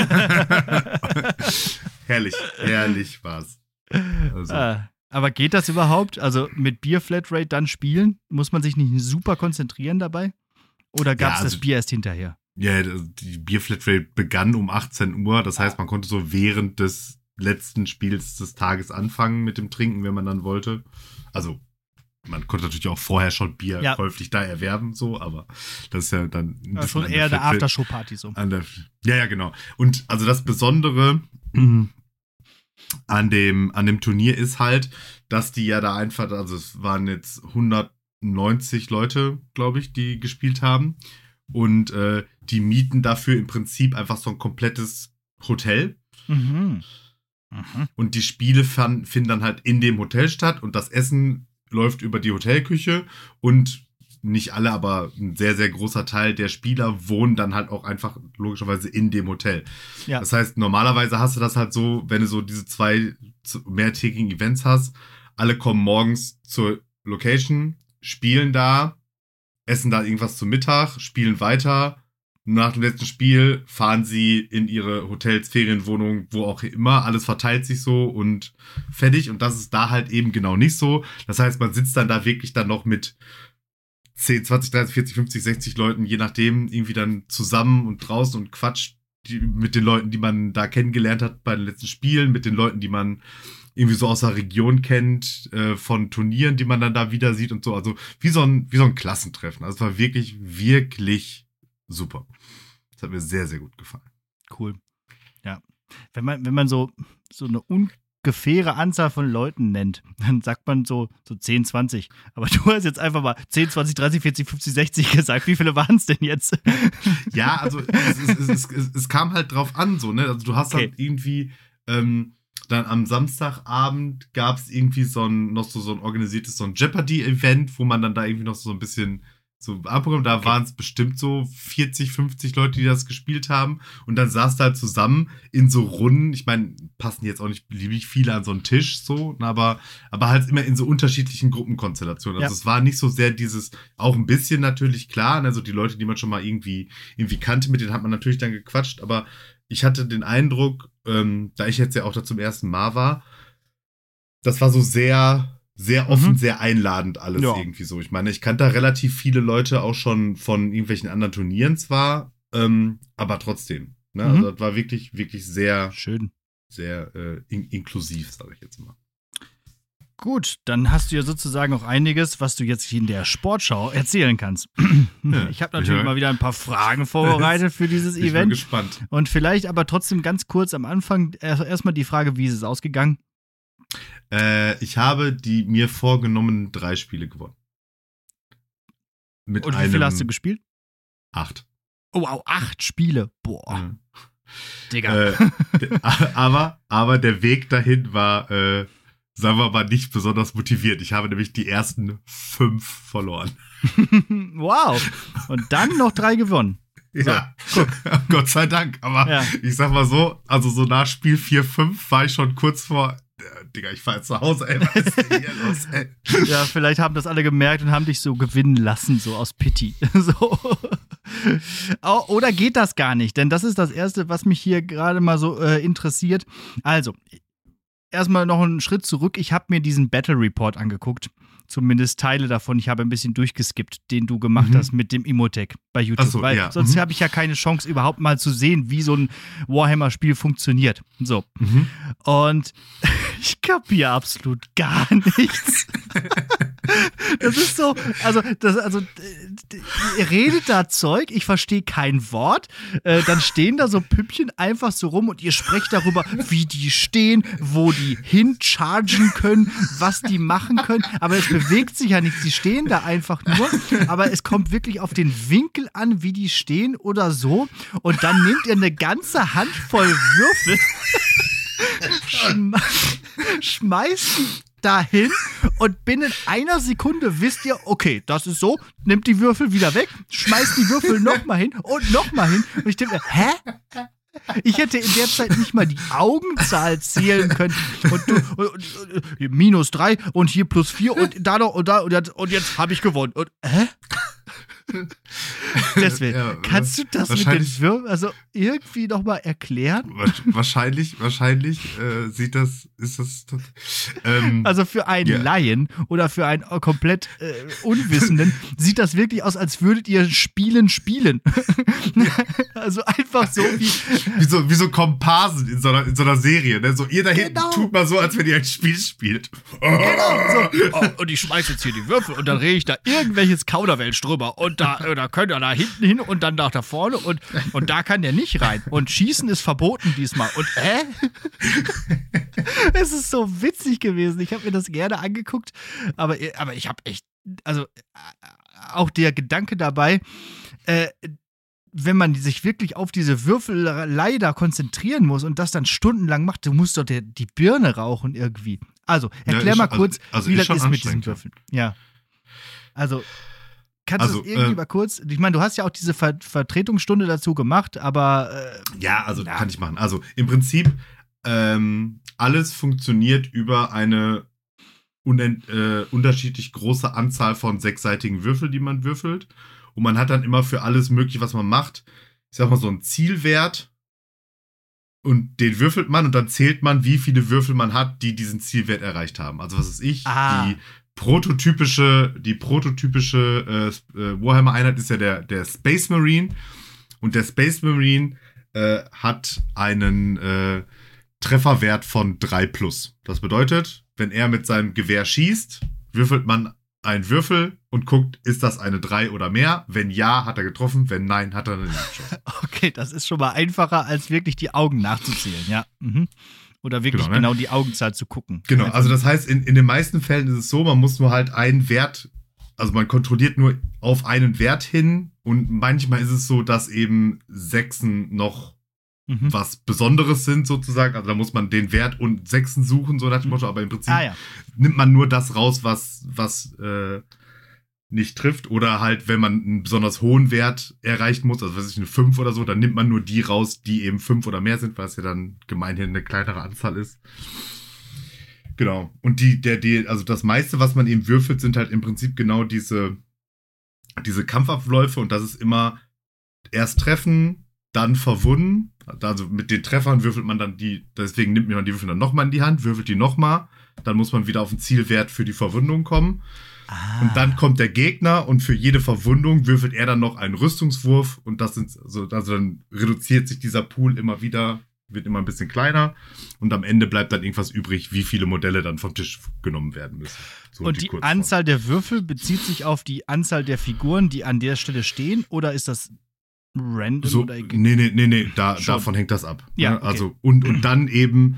herrlich, herrlich war's. Also.
Äh, aber geht das überhaupt? Also mit Bierflatrate dann spielen? Muss man sich nicht super konzentrieren dabei? Oder gab es ja, also, das Bier erst hinterher?
Ja, die Bierflatrate begann um achtzehn Uhr. Das heißt, man konnte so während des letzten Spiels des Tages anfangen mit dem Trinken, wenn man dann wollte. Also man konnte natürlich auch vorher schon Bier ja. käuflich da erwerben, so, aber das ist ja dann ein
ja, schon eher eine Aftershow-Party so.
Der, ja, ja, genau. Und also das Besondere an dem, an dem Turnier ist halt, dass die ja da einfach, also es waren jetzt hundertneunzig Leute, glaube ich, die gespielt haben. Und äh, die mieten dafür im Prinzip einfach so ein komplettes Hotel.
Mhm. Mhm.
Und die Spiele fan, finden dann halt in dem Hotel statt und das Essen läuft über die Hotelküche und nicht alle, aber ein sehr, sehr großer Teil der Spieler wohnen dann halt auch einfach logischerweise in dem Hotel. Ja. Das heißt, normalerweise hast du das halt so, wenn du so diese zwei mehrtägigen Events hast, alle kommen morgens zur Location, spielen da, essen da irgendwas zum Mittag, spielen weiter. Nach dem letzten Spiel fahren sie in ihre Hotels, Ferienwohnungen, wo auch immer. Alles verteilt sich so und fertig. Und das ist da halt eben genau nicht so. Das heißt, man sitzt dann da wirklich dann noch mit zehn, zwanzig, dreißig, vierzig, fünfzig, sechzig Leuten, je nachdem, irgendwie dann zusammen und draußen und quatscht die, mit den Leuten, die man da kennengelernt hat bei den letzten Spielen, mit den Leuten, die man irgendwie so aus der Region kennt, äh, von Turnieren, die man dann da wieder sieht und so. Also wie so ein, wie so ein Klassentreffen. Also es war wirklich, wirklich super. Das hat mir sehr, sehr gut gefallen.
Cool. Ja. Wenn man, wenn man so, so eine ungefähre Anzahl von Leuten nennt, dann sagt man so, so zehn, zwanzig. Aber du hast jetzt einfach mal zehn, zwanzig, dreißig, vierzig, fünfzig, sechzig gesagt. Wie viele waren es denn jetzt?
Ja, also es, es, es, es, es kam halt drauf an, so, ne? Also du hast okay. halt irgendwie ähm, dann am Samstagabend gab es irgendwie so ein, noch so, so ein organisiertes, so ein Jeopardy-Event, wo man dann da irgendwie noch so ein bisschen so abgekommen, da okay. waren es bestimmt so vierzig, fünfzig Leute, die das gespielt haben und dann saß da halt zusammen in so Runden, ich meine, passen jetzt auch nicht beliebig viele an so einen Tisch so, aber, aber halt immer in so unterschiedlichen Gruppenkonstellationen. Also ja. es war nicht so sehr dieses, auch ein bisschen natürlich klar, also die Leute, die man schon mal irgendwie, irgendwie kannte, mit denen hat man natürlich dann gequatscht, aber ich hatte den Eindruck, ähm, da ich jetzt ja auch da zum ersten Mal war, das war so sehr sehr offen, mhm. sehr einladend alles ja. irgendwie so. Ich meine, ich kannte da relativ viele Leute auch schon von irgendwelchen anderen Turnieren zwar, ähm, aber trotzdem. Ne? Mhm. Also das war wirklich, wirklich sehr
schön,
sehr äh, in- inklusiv, sage ich jetzt mal.
Gut, dann hast du ja sozusagen auch einiges, was du jetzt in der Sportschau erzählen kannst. Ja, ich habe natürlich ja. mal wieder ein paar Fragen vorbereitet für dieses
ich
Event.
Ich bin gespannt.
Und vielleicht aber trotzdem ganz kurz am Anfang erstmal die Frage, wie ist es ausgegangen?
Äh, ich habe die mir vorgenommenen drei Spiele gewonnen. Mit
Und wie viele hast du gespielt?
Acht.
Oh, wow, acht Spiele. Boah.
Mhm.
Digga.
Äh, aber, aber der Weg dahin war, äh, sagen wir mal, nicht besonders motiviert. Ich habe nämlich die ersten fünf verloren.
Wow. Und dann noch drei gewonnen.
Ja, so, Gott sei Dank. Aber ja. ich sag mal so, also so nach Spiel vier, fünf war ich schon kurz vor, äh, Digga, ich fahr jetzt zu Hause, ey, was ist denn hier los, ey?
Ja, vielleicht haben das alle gemerkt und haben dich so gewinnen lassen, so aus Pity. So. Oder geht das gar nicht? Denn das ist das Erste, was mich hier gerade mal so äh, interessiert. Also, erstmal noch einen Schritt zurück. Ich habe mir diesen Battle Report angeguckt. Zumindest Teile davon. Ich habe ein bisschen durchgeskippt, den du gemacht mhm. hast mit dem Imotech bei YouTube. Ach so, weil ja. sonst mhm. habe ich ja keine Chance, überhaupt mal zu sehen, wie so ein Warhammer-Spiel funktioniert. So. Mhm. Und ich kapiere absolut gar nichts. Das ist so, also, das, also, ihr redet da Zeug, ich verstehe kein Wort. Äh, dann stehen da so Püppchen einfach so rum und ihr sprecht darüber, wie die stehen, wo die hinchargen können, was die machen können. Aber es bewegt sich ja nichts, die stehen da einfach nur. Aber es kommt wirklich auf den Winkel an, wie die stehen oder so. Und dann nehmt ihr eine ganze Handvoll Würfel, schme- schmeißt die dahin und binnen einer Sekunde wisst ihr, okay, das ist so, nimmt die Würfel wieder weg, schmeißt die Würfel nochmal hin und nochmal hin. Und ich denke, hä? Ich hätte in der Zeit nicht mal die Augenzahl zählen können. Und du, und, und, und, minus drei und hier plus vier und da noch und da und jetzt, und jetzt habe ich gewonnen. Und, hä? Deswegen,
Ja,
kannst du das mit den Würfeln also irgendwie nochmal erklären?
Wahrscheinlich, wahrscheinlich äh, sieht das, ist das. Ähm,
also für einen
ja.
Laien oder für einen komplett äh, Unwissenden sieht das wirklich aus, als würdet ihr spielen, spielen. Also einfach so wie.
Wie so, wie so Komparsen in so einer, in so einer Serie, ne? So, ihr da hinten
Genau.
tut mal so, als wenn ihr ein Spiel spielt.
Genau, so. Oh, und ich schmeiß jetzt hier die Würfel und dann rede ich da irgendwelches Kauderwelsch drüber und da, da könnt ihr da hinten hin und dann nach da vorne und, und da kann der nicht rein. Und Schießen ist verboten diesmal. Und hä? Es ist so witzig gewesen. Ich habe mir das gerne angeguckt, aber, aber ich habe echt, also auch der Gedanke dabei, äh, wenn man sich wirklich auf diese Würfelei da konzentrieren muss und das dann stundenlang macht, du musst doch der, die Birne rauchen irgendwie. Also, erklär
ja,
mal
also,
kurz,
also
wie
ist
das ist mit diesen
ja.
Würfeln. Ja. Also, kannst
also,
du das irgendwie
äh,
mal kurz, ich meine, du hast ja auch diese Ver- Vertretungsstunde dazu gemacht, aber äh,
ja, also
ja.
kann ich machen. Also im Prinzip, ähm, alles funktioniert über eine unent, äh, unterschiedlich große Anzahl von sechsseitigen Würfeln, die man würfelt. Und man hat dann immer für alles Mögliche, was man macht, ich sag mal so einen Zielwert. Und den würfelt man und dann zählt man, wie viele Würfel man hat, die diesen Zielwert erreicht haben. Also was ist ich?
Ah.
Die prototypische, die prototypische äh, Warhammer-Einheit ist ja der, der Space Marine. Und der Space Marine äh, hat einen äh, Trefferwert von drei plus. Das bedeutet, wenn er mit seinem Gewehr schießt, würfelt man einen Würfel und guckt, ist das eine drei oder mehr? Wenn ja, hat er getroffen. Wenn nein, hat er nicht geschossen.
Okay, das ist schon mal einfacher, als wirklich die Augen nachzuzählen, ja. Mhm. Oder wirklich
Genau, ne?
genau die Augenzahl zu gucken.
Genau, also das heißt, in, in den meisten Fällen ist es so, man muss nur halt einen Wert, also man kontrolliert nur auf einen Wert hin und manchmal ist es so, dass eben Sechsen noch mhm. was Besonderes sind sozusagen, also da muss man den Wert und Sechsen suchen, so nach dem Motto, aber im Prinzip
ah, ja.
nimmt man nur das raus, was, was äh, nicht trifft oder halt, wenn man einen besonders hohen Wert erreichen muss, also was ist eine fünf oder so, dann nimmt man nur die raus, die eben fünf oder mehr sind, weil es ja dann gemeinhin eine kleinere Anzahl ist. Genau. Und die, der, die, also das meiste, was man eben würfelt, sind halt im Prinzip genau diese, diese Kampfabläufe und das ist immer erst treffen, dann verwunden. Also mit den Treffern würfelt man dann die, deswegen nimmt man die Würfel dann nochmal in die Hand, würfelt die nochmal, dann muss man wieder auf den Zielwert für die Verwundung kommen. Ah. Und dann kommt der Gegner und für jede Verwundung würfelt er dann noch einen Rüstungswurf und das sind, also, also dann reduziert sich dieser Pool immer wieder, wird immer ein bisschen kleiner und am Ende bleibt dann irgendwas übrig, wie viele Modelle dann vom Tisch genommen werden müssen. So
und die, die Anzahl der Würfel bezieht sich auf die Anzahl der Figuren, die an der Stelle stehen, oder ist das random?
So,
oder
nee, nee, nee, nee, da, davon hängt das ab.
Ja,
ne?
okay.
Also, und, und dann eben,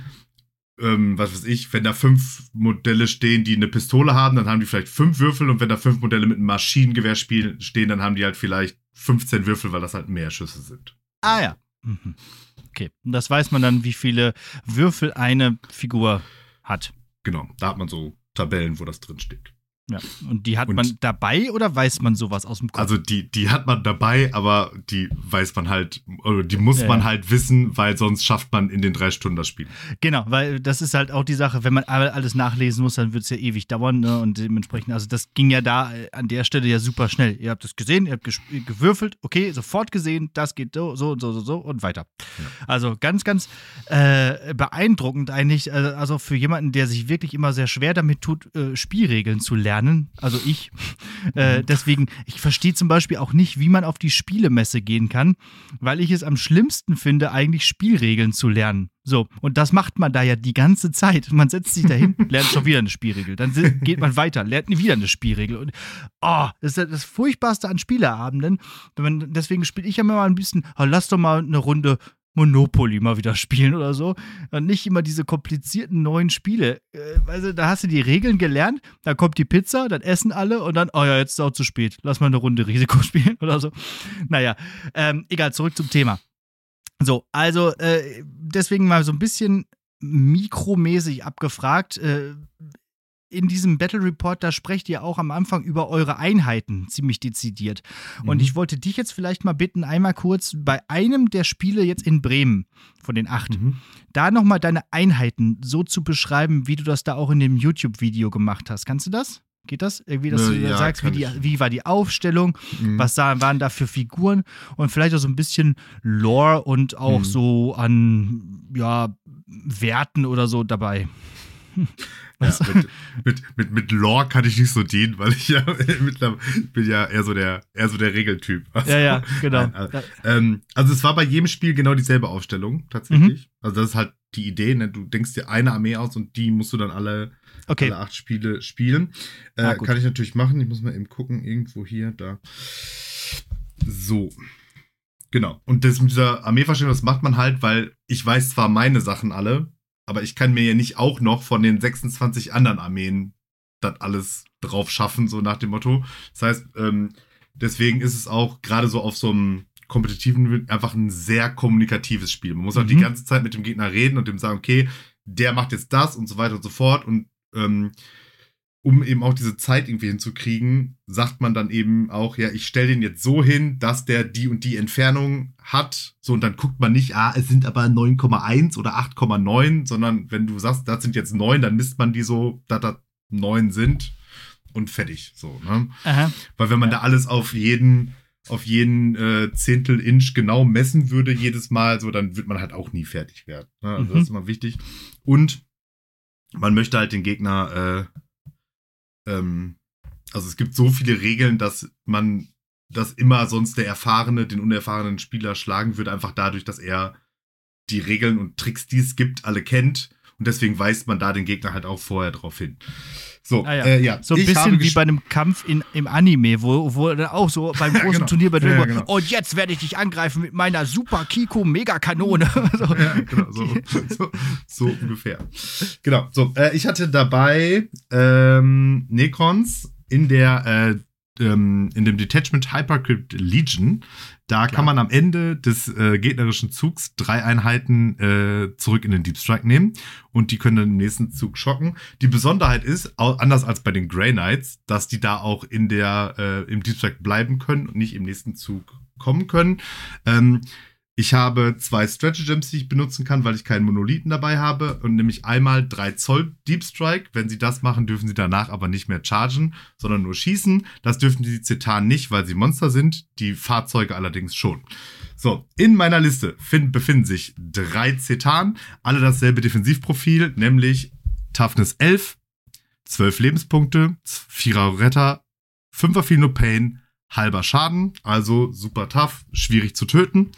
ähm, was weiß ich, wenn da fünf Modelle stehen, die eine Pistole haben, dann haben die vielleicht fünf Würfel und wenn da fünf Modelle mit einem Maschinengewehr spielen, stehen, dann haben die halt vielleicht fünfzehn Würfel, weil das halt mehr Schüsse sind.
Ah ja. Mhm. Okay, und das weiß man dann, wie viele Würfel eine Figur hat.
Genau, da hat man so Tabellen, wo das drin steht.
Ja, und die hat
und
man dabei oder weiß man sowas aus dem Kopf?
Also die, die hat man dabei, aber die weiß man halt, oder die muss
ja,
man
ja.
halt wissen, weil sonst schafft man in den drei Stunden das Spiel.
Genau, weil das ist halt auch die Sache, wenn man alles nachlesen muss, dann wird es ja ewig dauern, ne? Und dementsprechend, also das ging ja da an der Stelle ja super schnell. Ihr habt das gesehen, ihr habt gesp- gewürfelt, okay, sofort gesehen, das geht so, so und so, so, so und weiter. Ja. Also ganz, ganz äh, beeindruckend eigentlich, also für jemanden, der sich wirklich immer sehr schwer damit tut, äh, Spielregeln zu lernen. Also ich. Äh, deswegen, ich verstehe zum Beispiel auch nicht, wie man auf die Spielemesse gehen kann, weil ich es am schlimmsten finde, eigentlich Spielregeln zu lernen. So, und das macht man da ja die ganze Zeit. Man setzt sich dahin, lernt schon wieder eine Spielregel. Dann geht man weiter, lernt wieder eine Spielregel. Und oh, das ist das Furchtbarste an Spieleabenden. Deswegen spiele ich ja immer mal ein bisschen, oh, lass doch mal eine Runde Monopoly mal wieder spielen oder so. Und nicht immer diese komplizierten neuen Spiele. Also, da hast du die Regeln gelernt, dann kommt die Pizza, dann essen alle und dann, oh ja, jetzt ist es auch zu spät. Lass mal eine Runde Risiko spielen oder so. Naja, ähm, egal, zurück zum Thema. So, also äh, deswegen mal so ein bisschen mikromäßig abgefragt. Äh, in diesem Battle Report, da sprecht ihr auch am Anfang über eure Einheiten ziemlich dezidiert. Und mhm. ich wollte dich jetzt vielleicht mal bitten, einmal kurz bei einem der Spiele jetzt in Bremen, von den acht, mhm. da nochmal deine Einheiten so zu beschreiben, wie du das da auch in dem YouTube-Video gemacht hast. Kannst du das? Geht das? Irgendwie, dass
Ne,
du
ja,
sagst, wie,
kann
die,
ich.
wie war die Aufstellung,
Mhm.
was da, waren da für Figuren und vielleicht auch so ein bisschen Lore und auch
Mhm.
so an, ja, Werten oder so dabei.
Ja,
Was?
mit, mit, mit, mit Lore kann ich nicht so dienen, weil ich ja mittlerweile bin ja eher so der, eher so der Regeltyp. Also,
Ja, ja, genau.
Nein, also, ähm, also es war bei jedem Spiel genau dieselbe Aufstellung, tatsächlich. Also das ist halt die Idee, ne? Du denkst dir eine Armee aus und die musst du dann alle,
Okay.
alle acht Spiele spielen. Äh,
Ah, gut.
kann ich natürlich machen. Ich muss mal eben gucken, irgendwo hier, da. So. Genau. Und das mit dieser Armeeverstellung, das macht man halt, weil ich weiß zwar meine Sachen alle, aber ich kann mir ja nicht auch noch von den sechsundzwanzig anderen Armeen das alles drauf schaffen, so nach dem Motto. Das heißt, ähm, deswegen ist es auch gerade so auf so einem kompetitiven einfach ein sehr kommunikatives Spiel. Man muss halt
Mhm.
die ganze Zeit mit dem Gegner reden und dem sagen, okay, der macht jetzt das und so weiter und so fort. Und ähm, um eben auch diese Zeit irgendwie hinzukriegen, sagt man dann eben auch, ja, ich stelle den jetzt so hin, dass der die und die Entfernung hat. So, und dann guckt man nicht, ah, es sind aber neun Komma eins oder acht Komma neun, sondern wenn du sagst, das sind jetzt neun, dann misst man die so, dass das neun sind und fertig. So, ne?
Aha.
Weil wenn man
Ja.
da alles auf jeden, auf jeden äh, Zehntel Inch genau messen würde, jedes Mal, so, dann wird man halt auch nie fertig werden. Ne? Also
Mhm.
das ist immer wichtig. Und man möchte halt den Gegner, äh, ähm, also es gibt so viele Regeln, dass man, dass immer sonst der Erfahrene den unerfahrenen Spieler schlagen würde, einfach dadurch, dass er die Regeln und Tricks, die es gibt, alle kennt. Und deswegen weist man da den Gegner halt auch vorher drauf hin. So,
Ah, ja.
äh, ja.
So ein
ich habe
bisschen wie
gesch-
bei einem Kampf in, im Anime, wo, wo dann auch so beim
Ja,
großen
genau.
Turnier bei
Ja,
Dragon Ball,
genau.
und jetzt werde ich dich angreifen mit meiner Super Kiko Megakanone. so.
Ja, genau, so, so, so ungefähr. Genau, so, äh, ich hatte dabei ähm, Necrons in der, äh, ähm, in dem Detachment Hypercrypt Legion. Da
Klar.
kann man am Ende des äh, gegnerischen Zugs drei Einheiten äh, zurück in den Deep Strike nehmen und die können dann im nächsten Zug schocken. Die Besonderheit ist, au- anders als bei den Grey Knights, dass die da auch in der, äh, im Deep Strike bleiben können und nicht im nächsten Zug kommen können. Ähm, Ich habe zwei Stratagems, die ich benutzen kann, weil ich keinen Monolithen dabei habe. Und nämlich einmal drei Zoll Deep Strike. Wenn sie das machen, dürfen sie danach aber nicht mehr chargen, sondern nur schießen. Das dürfen die Zetanen nicht, weil sie Monster sind. Die Fahrzeuge allerdings schon. So, in meiner Liste find, befinden sich drei Zetanen. Alle dasselbe Defensivprofil, nämlich Toughness elf, zwölf Lebenspunkte, vierer Retter, fünfer Feel No Pain, halber Schaden. Also super tough, schwierig zu töten.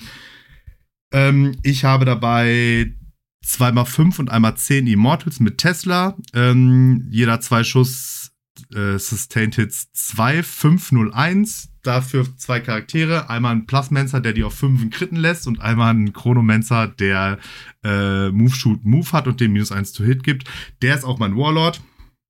Ähm, ich habe dabei zweimal fünf und einmal zehn Immortals mit Tesla. Ähm, jeder zwei Schuss äh, Sustained Hits zwei, fünf, null, eins. Dafür zwei Charaktere. Einmal ein Plasmancer, der die auf fünf kritten lässt und einmal ein Chronomancer, der äh, Move, Shoot, Move hat und dem minus eins to Hit gibt. Der ist auch mein Warlord.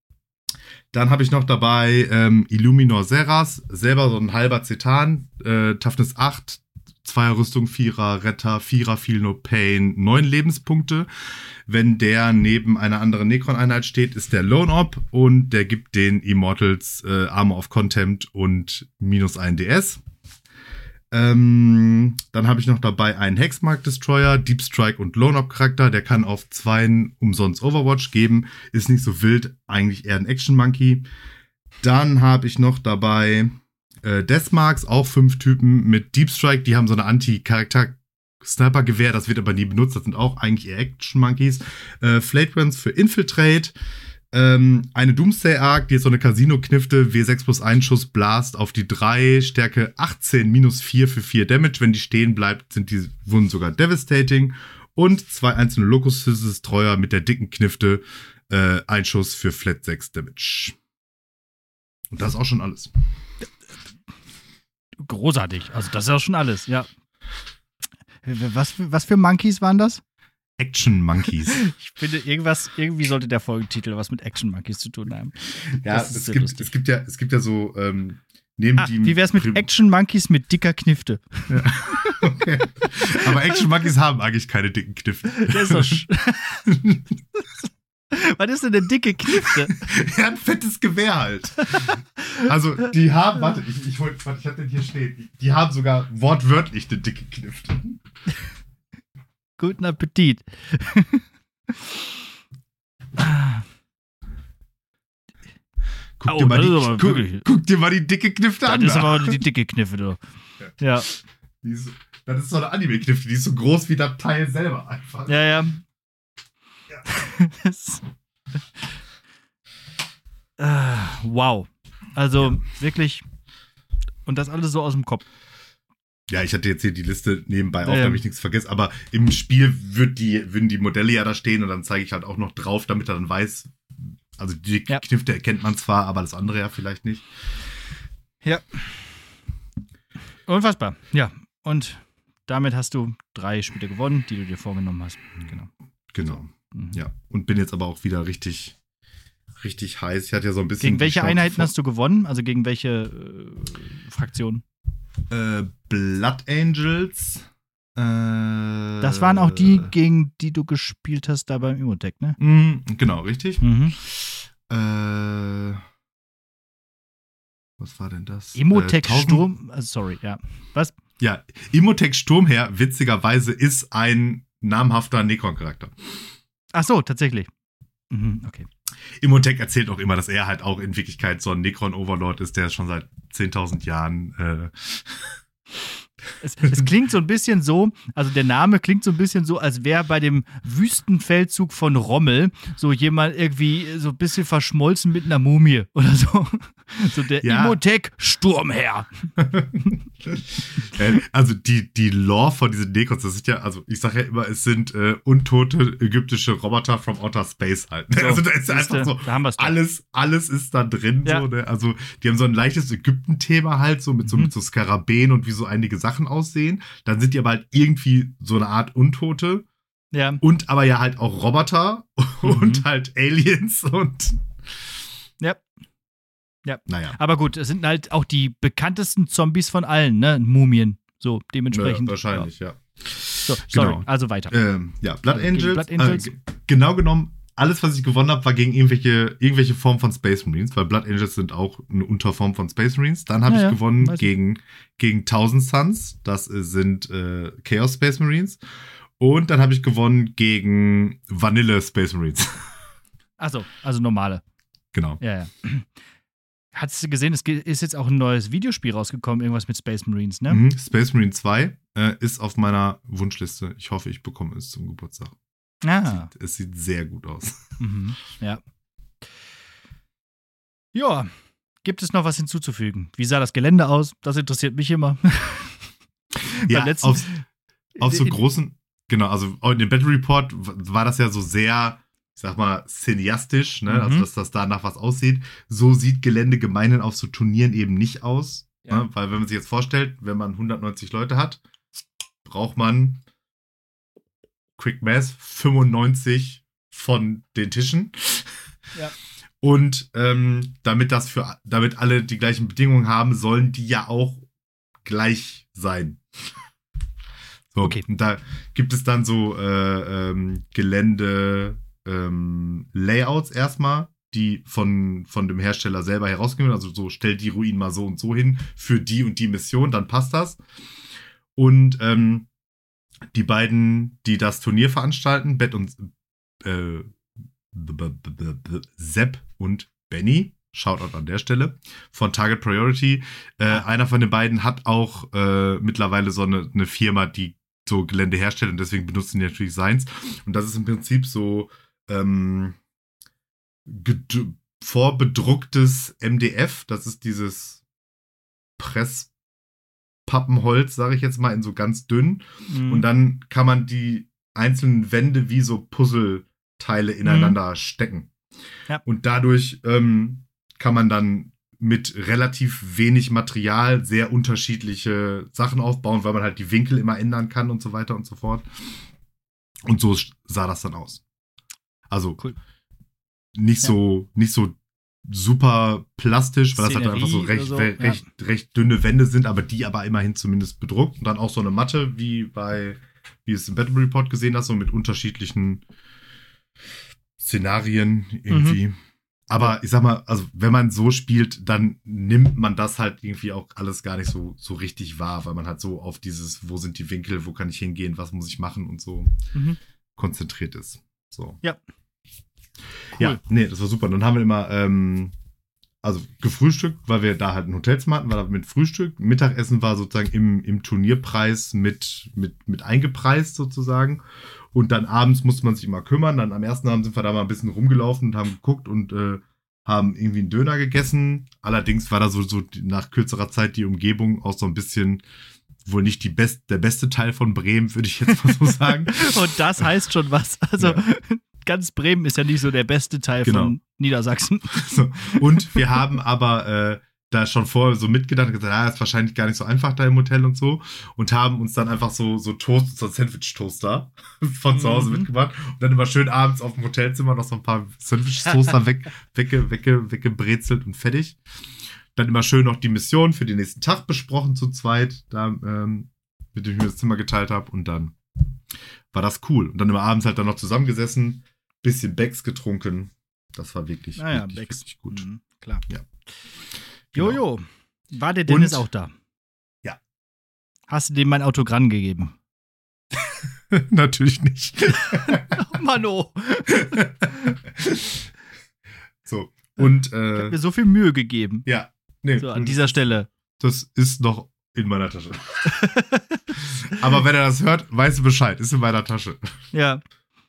Dann habe ich noch dabei ähm, Illuminor Serras, selber so ein halber Zetan, äh, Toughness acht, Zweier Rüstung, Vierer Retter, Vierer Feel No Pain, neun Lebenspunkte. Wenn der neben einer anderen Necron-Einheit steht, ist der Lone Op und der gibt den Immortals äh, Armor of Contempt und minus ein D S. Ähm, dann habe ich noch dabei einen Hexmark Destroyer, Deep Strike und Lone Op Charakter. Der kann auf zwei umsonst Overwatch geben. Ist nicht so wild, eigentlich eher ein Action Monkey. Dann habe ich noch dabei äh, Deathmarks, auch fünf Typen mit Deep Strike. Die haben so eine Anti-Charakter-Sniper-Gewehr. Das wird aber nie benutzt. Das sind auch eigentlich eher Action Monkeys. Äh, Flagrants für Infiltrate. Ähm, eine Doomsday Arc, die ist so eine Casino-Knifte, W sechs plus ein Schuss Blast auf die drei, Stärke achtzehn, minus vier für vier Damage. Wenn die stehen bleibt, sind die Wunden sogar devastating. Und zwei einzelne Locus Destroyer mit der dicken Knifte, äh, ein Schuss für Flat sechs Damage. Und das ist auch schon alles.
Großartig. Also das ist ja schon alles, ja. Was, für- was für Monkeys waren das?
Action Monkeys.
Ich finde, irgendwas, irgendwie sollte der Folgentitel was mit Action Monkeys zu tun haben.
Ja,
Das ist
es
sehr
gibt,
lustig.
es gibt ja, es gibt ja so, ähm, neben
Ah,
die.
wie wär's mit
Prim-
Action Monkeys mit dicker Knifte?
Ja. Okay. Aber Action Monkeys haben eigentlich keine dicken Knifte.
Der ist doch sch- Was ist denn eine dicke Knifte?
Er hat ein fettes Gewehr halt. Also, die haben, warte, ich, ich, hol- warte, ich hab den hier stehen. Die, die haben sogar wortwörtlich eine dicke Knifte.
Guten Appetit.
Guck,
Oh,
dir, mal
das
die,
ist aber
guck,
wirklich-
guck dir mal die dicke Knifte
Das
an.
ist
da.
aber die dicke Kniffe, du. Ja.
Die ist, das ist so eine Anime-Knifte, die ist so groß wie das Teil selber einfach.
Ja, ja.
Ja.
Das- Ah, wow. Also
Ja.
wirklich. Und das alles so aus dem Kopf.
Ja, ich hatte jetzt hier die Liste nebenbei auf,
Ähm.
damit ich nichts vergesse, aber im Spiel wird die, würden die Modelle ja da stehen und dann zeige ich halt auch noch drauf, damit er dann weiß, also die
Ja.
Knifte erkennt man zwar, aber das andere ja vielleicht nicht.
Ja. Unfassbar. Ja. Und damit hast du drei Spiele gewonnen, die du dir vorgenommen hast. Genau.
Genau.
Mhm.
Ja. Und bin jetzt aber auch wieder richtig, richtig heiß. Ich hatte ja so ein bisschen.
Gegen
die
welche
Schnauze
Einheiten
voll.
hast du gewonnen? Also gegen welche äh, Fraktionen?
Äh, Blood Angels. Äh,
Das waren auch die, gegen die du gespielt hast da beim Imotech, ne?
mh, genau, richtig.
Mhm.
Äh, was war denn das?
Imotech
Äh, tausend
Sturm. äh, Sorry, ja. Was?
Ja, Imotech Sturmherr, witzigerweise, ist ein namhafter Necron-Charakter.
Ach so, tatsächlich. Mhm, okay.
Imotech erzählt auch immer, dass er halt auch in Wirklichkeit so ein Necron-Overlord ist, der schon seit zehntausend Jahren äh,
Es, es klingt so ein bisschen so, also der Name klingt so ein bisschen so, als wäre bei dem Wüstenfeldzug von Rommel so jemand irgendwie so ein bisschen verschmolzen mit einer Mumie oder so. So der
Ja.
Imotech Sturmherr.
Äh, also die, die Lore von diesen Necrons, das sind ja, also ich sage ja immer, es sind äh, untote ägyptische Roboter from Outer Space halt.
So,
also da ist
siehste,
einfach so,
da haben wir's doch.
alles, alles ist da drin.
Ja.
So, ne? Also die haben so ein leichtes Ägypten-Thema halt, so mit, so
Mhm.
mit so Skarabäen und wie so einige Sachen aussehen. Dann sind die aber halt irgendwie so eine Art Untote
Ja.
und aber ja halt auch Roboter und
Mhm.
halt Aliens und
Ja. Ja.
naja.
Aber gut, es sind halt auch die bekanntesten Zombies von allen, ne? Mumien. So,
Ja,
dementsprechend.
wahrscheinlich, ja.
Ja. So, sorry,
Genau.
also weiter.
Ähm, ja, Blood
Also gegen
Angels.
Blood Angels.
Äh, g- genau genommen, alles, was ich gewonnen habe, war gegen irgendwelche, irgendwelche Form von Space Marines, weil Blood Angels sind auch eine Unterform von Space Marines. Dann habe
Ja,
ich
ja,
gewonnen
weiß ich.
gegen, gegen Thousand Suns, das äh, sind äh, Chaos Space Marines. Und dann habe ich gewonnen gegen Vanille Space Marines.
Achso, also normale.
Genau.
Ja, ja. Hattest du gesehen, es ge- ist jetzt auch ein neues Videospiel rausgekommen, irgendwas mit Space Marines, ne?
Mhm. Space Marine zwei äh, ist auf meiner Wunschliste. Ich hoffe, ich bekomme es zum Geburtstag.
Ah.
Es sieht sehr gut aus.
Mhm. Ja. Ja. Gibt es noch was hinzuzufügen? Wie sah das Gelände aus? Das interessiert mich immer.
Ja,
Beim letzten-
auf, auf so
in-
großen, genau, also in dem Battle Report w- war das ja so sehr, ich sag mal, cineastisch, ne?
Mhm.
Also dass das danach was aussieht. So sieht Gelände gemeinhin auf so Turnieren eben nicht aus.
Ja.
Ne? Weil wenn man sich jetzt vorstellt, wenn man hundertneunzig Leute hat, braucht man Quick Math fünfundneunzig von den Tischen.
Ja.
Und ähm, damit das für, damit alle die gleichen Bedingungen haben, sollen die ja auch gleich sein. So,
Okay.
und da gibt es dann so äh, ähm, Gelände ähm, Layouts erstmal, die von, von dem Hersteller selber herausgehen. Also so, stell die Ruinen mal so und so hin für die und die Mission, dann passt das. Und ähm, die beiden, die das Turnier veranstalten, Bett und äh, B- B- B- B- Sepp und Benny, Shoutout an der Stelle, von Target Priority. Äh, einer von den beiden hat auch äh, mittlerweile so eine, eine Firma, die so Gelände herstellt und deswegen benutzen die natürlich seins. Und das ist im Prinzip so ähm, ged- vorbedrucktes M D F. Das ist dieses Presspappenholz, sage ich jetzt mal, in so ganz dünn.
Mhm.
Und dann kann man die einzelnen Wände wie so Puzzleteile ineinander stecken.
Ja.
Und dadurch ähm, kann man dann mit relativ wenig Material sehr unterschiedliche Sachen aufbauen, weil man halt die Winkel immer ändern kann und so weiter und so fort. Und so sah das dann aus. Also
Cool.
nicht
Ja.
so nicht so super plastisch, weil das halt einfach so
Szenerie
recht,
oder so,
re- recht, recht dünne Wände sind, aber die aber immerhin zumindest bedruckt. Und dann auch so eine Matte, wie bei, wie es im Battle Report gesehen hast, so mit unterschiedlichen Szenarien irgendwie. Aber ich sag mal, also wenn man so spielt, dann nimmt man das halt irgendwie auch alles gar nicht so, so richtig wahr, weil man halt so auf dieses, wo sind die Winkel, wo kann ich hingehen, was muss ich machen und so
Mhm.
konzentriert ist. So.
Ja.
Ja, nee, das war super. Dann haben wir immer ähm, also gefrühstückt, weil wir da halt ein Hotelzimmer hatten, war da mit Frühstück. Mittagessen war sozusagen im, im Turnierpreis mit, mit, mit eingepreist sozusagen. Und dann abends musste man sich immer kümmern. Dann am ersten Abend sind wir da mal ein bisschen rumgelaufen und haben geguckt und äh, haben irgendwie einen Döner gegessen. Allerdings war da so, so nach kürzerer Zeit die Umgebung auch so ein bisschen wohl nicht die best, der beste Teil von Bremen, würde ich jetzt mal so sagen.
Und das heißt schon was. Also
Ja.
ganz Bremen ist ja nicht so der beste Teil
Genau.
von Niedersachsen.
So. Und wir haben aber äh, da schon vorher so mitgedacht und gesagt, ah, ist wahrscheinlich gar nicht so einfach da im Hotel und so. Und haben uns dann einfach so, so Toast, so Sandwich-Toaster von zu Hause
Mhm.
mitgebracht. Und dann immer schön abends auf dem Hotelzimmer noch so ein paar Sandwich-Toaster weg, wegge, wegge, weggebrezelt und fertig. Dann immer schön noch die Mission für den nächsten Tag besprochen zu zweit, da, ähm, mit dem ich mir das Zimmer geteilt habe. Und dann war das cool. Und dann immer abends halt dann noch zusammengesessen, bisschen Becks getrunken. Das war wirklich,
Naja,
wirklich,
Becks.
wirklich gut.
Mhm, klar.
Ja. Genau.
Jojo. War der Dennis
Und-
auch da?
Ja.
Hast du dem mein Autogramm gegeben?
Natürlich nicht.
Oh Mann, oh.
So. Und,
Ich hab
äh,
mir so viel Mühe gegeben.
ja. Nee,
So, an dieser Stelle.
das ist noch in meiner Tasche. Aber wenn er das hört, weiß er Bescheid. Ist in meiner Tasche.
Ja.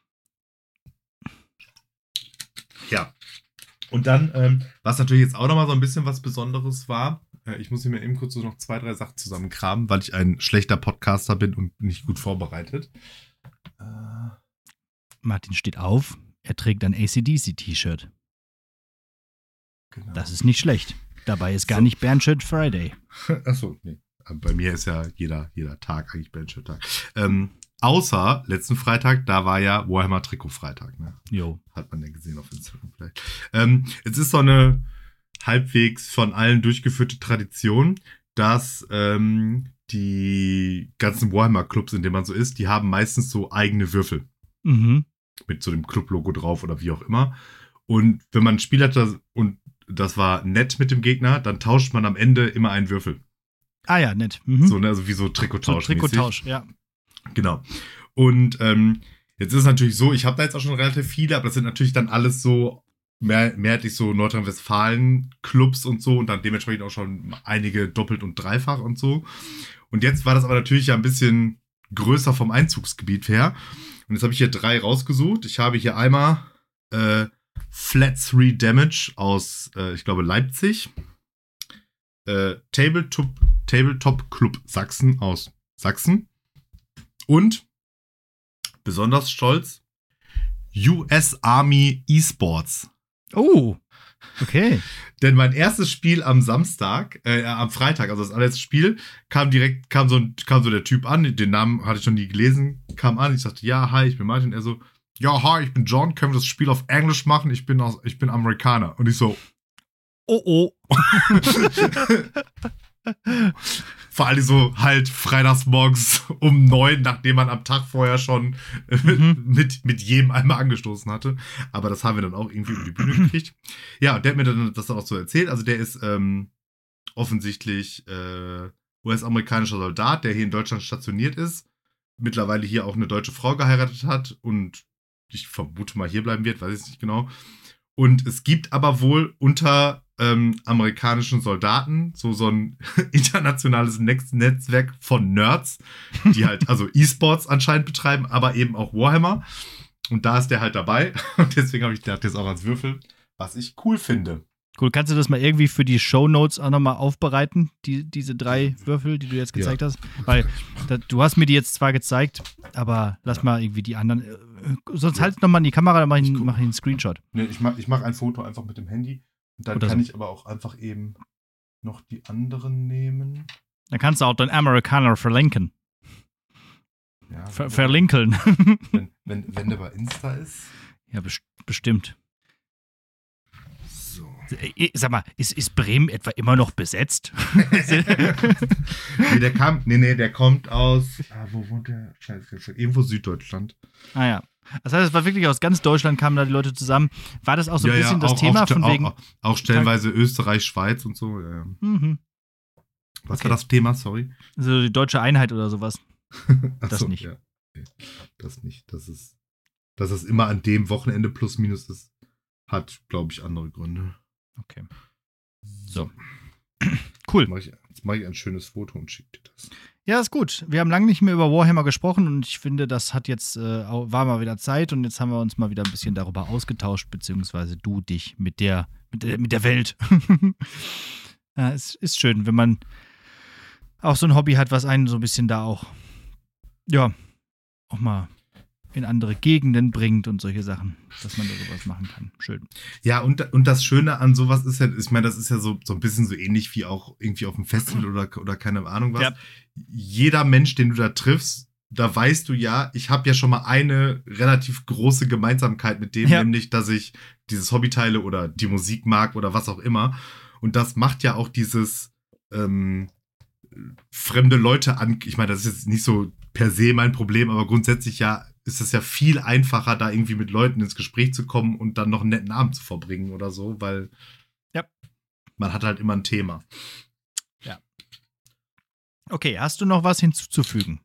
Ja. Und dann, ähm, was natürlich jetzt auch nochmal so ein bisschen was Besonderes war, äh, ich muss hier mir eben kurz so noch zwei, drei Sachen zusammenkramen, weil ich ein schlechter Podcaster bin und nicht gut vorbereitet. Äh,
Martin steht auf. Er trägt ein A C D C-T-Shirt.
genau.
Das ist nicht schlecht. Dabei ist gar
So.
nicht Bernshirt Friday.
Achso, nee. Aber bei mir ist ja jeder, jeder Tag eigentlich Benchit-Tag. Ähm, außer letzten Freitag, da war ja Warhammer Trikot-Freitag, ne?
Jo.
Hat man ja gesehen auf Instagram vielleicht. Ähm, es ist so eine halbwegs von allen durchgeführte Tradition, dass ähm, die ganzen Warhammer-Clubs, in denen man so ist, die haben meistens so eigene Würfel
Mhm.
mit so dem Club-Logo drauf oder wie auch immer. Und wenn man ein Spiel hat das, und das war nett mit dem Gegner, dann tauscht man am Ende immer einen Würfel.
Ah ja, nett. Mhm.
So, ne, also wie so
So
Trikottausch.
Trikottausch, ja.
Genau. Und ähm, jetzt ist es natürlich so, ich habe da jetzt auch schon relativ viele, aber das sind natürlich dann alles so mehr, mehrheitlich so Nordrhein-Westfalen-Clubs und so und dann dementsprechend auch schon einige doppelt und dreifach und so. Und jetzt war das aber natürlich ja ein bisschen größer vom Einzugsgebiet her. Und jetzt habe ich hier drei rausgesucht. Ich habe hier einmal äh, Flat drei Damage aus, äh, ich glaube, Leipzig. Äh, Tabletop, Tabletop Club Sachsen aus Sachsen. Und besonders stolz, U S Army Esports.
Oh, okay.
Denn mein erstes Spiel am Samstag, äh, am Freitag, also das allerletzte Spiel, kam direkt, kam so, ein, kam so der Typ an, den Namen hatte ich noch nie gelesen, kam an, ich sagte, ja, hi, ich bin Martin. Er so, ja, hi, ich bin John, können wir das Spiel auf Englisch machen? Ich bin, aus, ich bin Amerikaner. Und ich so,
Oh, oh.
vor allem so halt freitags morgens um neun, nachdem man am Tag vorher schon äh,
Mhm.
mit, mit jedem einmal angestoßen hatte. Aber das haben wir dann auch irgendwie über die Bühne gekriegt. Ja, und der hat mir dann das auch so erzählt. Also der ist ähm, offensichtlich äh, U S-amerikanischer Soldat, der hier in Deutschland stationiert ist. Mittlerweile hier auch eine deutsche Frau geheiratet hat und ich vermute mal hier bleiben wird, weiß ich nicht genau. Und es gibt aber wohl unter ähm, amerikanischen Soldaten so so ein internationales Next- Netzwerk von Nerds, die halt also E-Sports anscheinend betreiben, aber eben auch Warhammer. Und da ist der halt dabei. Und deswegen habe ich das jetzt auch als Würfel, was ich cool finde.
Cool, kannst du das mal irgendwie für die Shownotes auch nochmal aufbereiten, die, diese drei Würfel, die du jetzt gezeigt
Ja.
hast? Weil da, du hast mir die jetzt zwar gezeigt, aber lass mal irgendwie die anderen. Äh, sonst
Ja.
halt nochmal in die Kamera, dann mach ich,
Ich guck.
mach ich einen Screenshot.
Nee, ich mache ich mach ein Foto einfach mit dem Handy. Und dann
Oder
kann
so.
ich aber auch einfach eben noch die anderen nehmen.
Dann kannst du auch den Amerikaner verlinken.
Ja,
Ver verlinkeln.
wenn, wenn, wenn der bei Insta ist.
Ja, best bestimmt.
So.
Äh, Sag mal, ist, ist Bremen etwa immer noch besetzt?
nee, der kam, nee, nee, der kommt aus. Ah, wo wohnt der? Scheiße, irgendwo Süddeutschland.
Ah ja. Das heißt, es war wirklich aus ganz Deutschland kamen da die Leute zusammen. War das auch so ein
Ja,
bisschen
ja,
das
auch,
Thema
auch,
von
auch,
wegen.
Auch, auch stellenweise Österreich, Schweiz und so. Ja.
Mhm.
Was
Okay.
war das Thema? Sorry.
So die deutsche Einheit oder sowas.
Ach
Das
so,
nicht.
Ja. Nee, das nicht. Das ist, dass es immer an dem Wochenende plus minus ist, hat, glaube ich, andere Gründe.
Okay. So. Cool.
Jetzt mache ich, jetzt mach ich ein schönes Foto und schicke dir das.
Ja, ist gut. Wir haben lange nicht mehr über Warhammer gesprochen und ich finde, das hat jetzt, äh, war mal wieder Zeit und jetzt haben wir uns mal wieder ein bisschen darüber ausgetauscht, beziehungsweise du dich mit der, mit der, mit der Welt. Ja, es ist schön, wenn man auch so ein Hobby hat, was einen so ein bisschen da auch, ja, auch mal in andere Gegenden bringt und solche Sachen, dass man da sowas machen kann. Schön.
Ja, und, und das Schöne an sowas ist ja, ich meine, das ist ja so, so ein bisschen so ähnlich wie auch irgendwie auf dem Festival oder, oder keine Ahnung was. Ja. Jeder Mensch, den du da triffst, da weißt du ja, ich habe ja schon mal eine relativ große Gemeinsamkeit mit dem, ja. nämlich, dass ich dieses Hobby teile oder die Musik mag oder was auch immer. Und das macht ja auch dieses ähm, fremde Leute an, ich meine, das ist jetzt nicht so per se mein Problem, aber grundsätzlich ja ist es ja viel einfacher, da irgendwie mit Leuten ins Gespräch zu kommen und dann noch einen netten Abend zu verbringen oder so, weil
ja.
man hat halt immer ein Thema.
Ja. Okay, hast du noch was hinzuzufügen?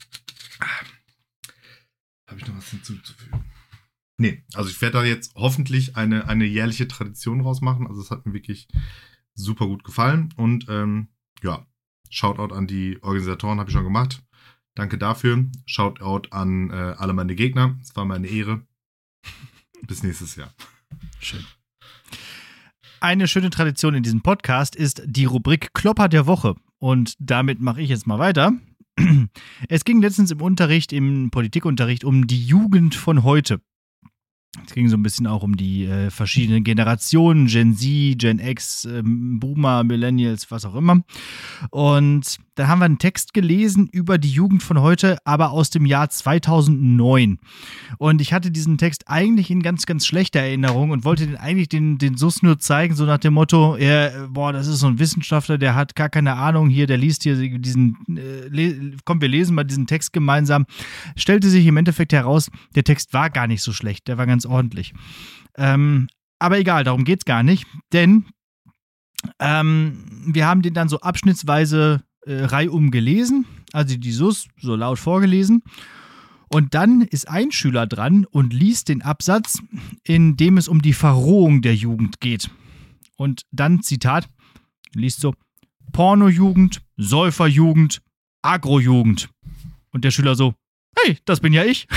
Habe ich noch was hinzuzufügen? Nee, also ich werde da jetzt hoffentlich eine, eine jährliche Tradition rausmachen. Also es hat mir wirklich super gut gefallen und ähm, ja, Shoutout an die Organisatoren habe ich schon gemacht. Danke dafür. Shoutout an äh, alle meine Gegner. Es war meine Ehre. Bis nächstes Jahr.
Schön. Eine schöne Tradition in diesem Podcast ist die Rubrik Klopper der Woche. Und damit mache ich jetzt mal weiter. Es ging letztens im Unterricht, im Politikunterricht, um die Jugend von heute. Es ging so ein bisschen auch um die äh, verschiedenen Generationen, Gen Z, Gen X, ähm, Boomer, Millennials, was auch immer. Und da haben wir einen Text gelesen über die Jugend von heute, aber aus dem Jahr zweitausendneun. Und ich hatte diesen Text eigentlich in ganz, ganz schlechter Erinnerung und wollte den eigentlich den, den Sus nur zeigen, so nach dem Motto, er, boah, das ist so ein Wissenschaftler, der hat gar keine Ahnung hier, der liest hier diesen, äh, le- komm, wir lesen mal diesen Text gemeinsam. Stellte sich im Endeffekt heraus, der Text war gar nicht so schlecht, der war ganz ordentlich. Ähm, aber egal, darum geht's gar nicht, denn ähm, wir haben den dann so abschnittsweise äh, reihum gelesen, also die Sus so laut vorgelesen. Und dann ist ein Schüler dran und liest den Absatz, in dem es um die Verrohung der Jugend geht. Und dann, Zitat, liest so, Pornojugend, Säuferjugend, Agrojugend. Und der Schüler so, hey, das bin ja ich.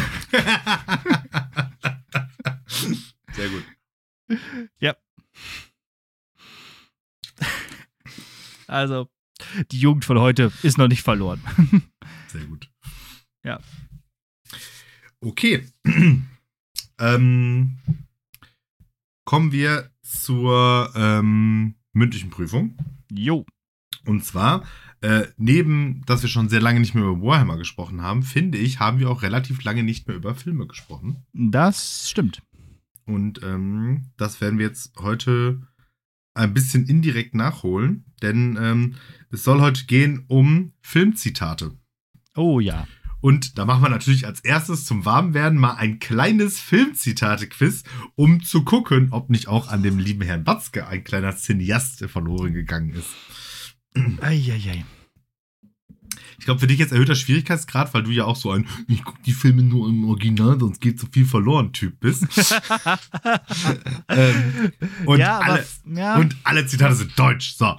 Sehr gut.
Ja. Also, die Jugend von heute ist noch nicht verloren.
Sehr gut.
Ja.
Okay. ähm, kommen wir zur ähm, mündlichen Prüfung.
Jo.
Und zwar, äh, neben, dass wir schon sehr lange nicht mehr über Warhammer gesprochen haben, finde ich, haben wir auch relativ lange nicht mehr über Filme gesprochen.
Das stimmt.
Und ähm, das werden wir jetzt heute ein bisschen indirekt nachholen, denn ähm, es soll heute gehen um Filmzitate.
Oh ja.
Und da machen wir natürlich als erstes zum Warmwerden mal ein kleines Filmzitate-Quiz, um zu gucken, ob nicht auch an dem lieben Herrn Watzke ein kleiner Cineast verloren gegangen ist.
Eieiei.
Ich glaube, für dich jetzt erhöhter Schwierigkeitsgrad, weil du ja auch so ein ich gucke die Filme nur im Original, sonst geht so viel verloren Typ bist. ähm, und,
ja, aber,
alle,
ja.
und alle Zitate sind deutsch. So.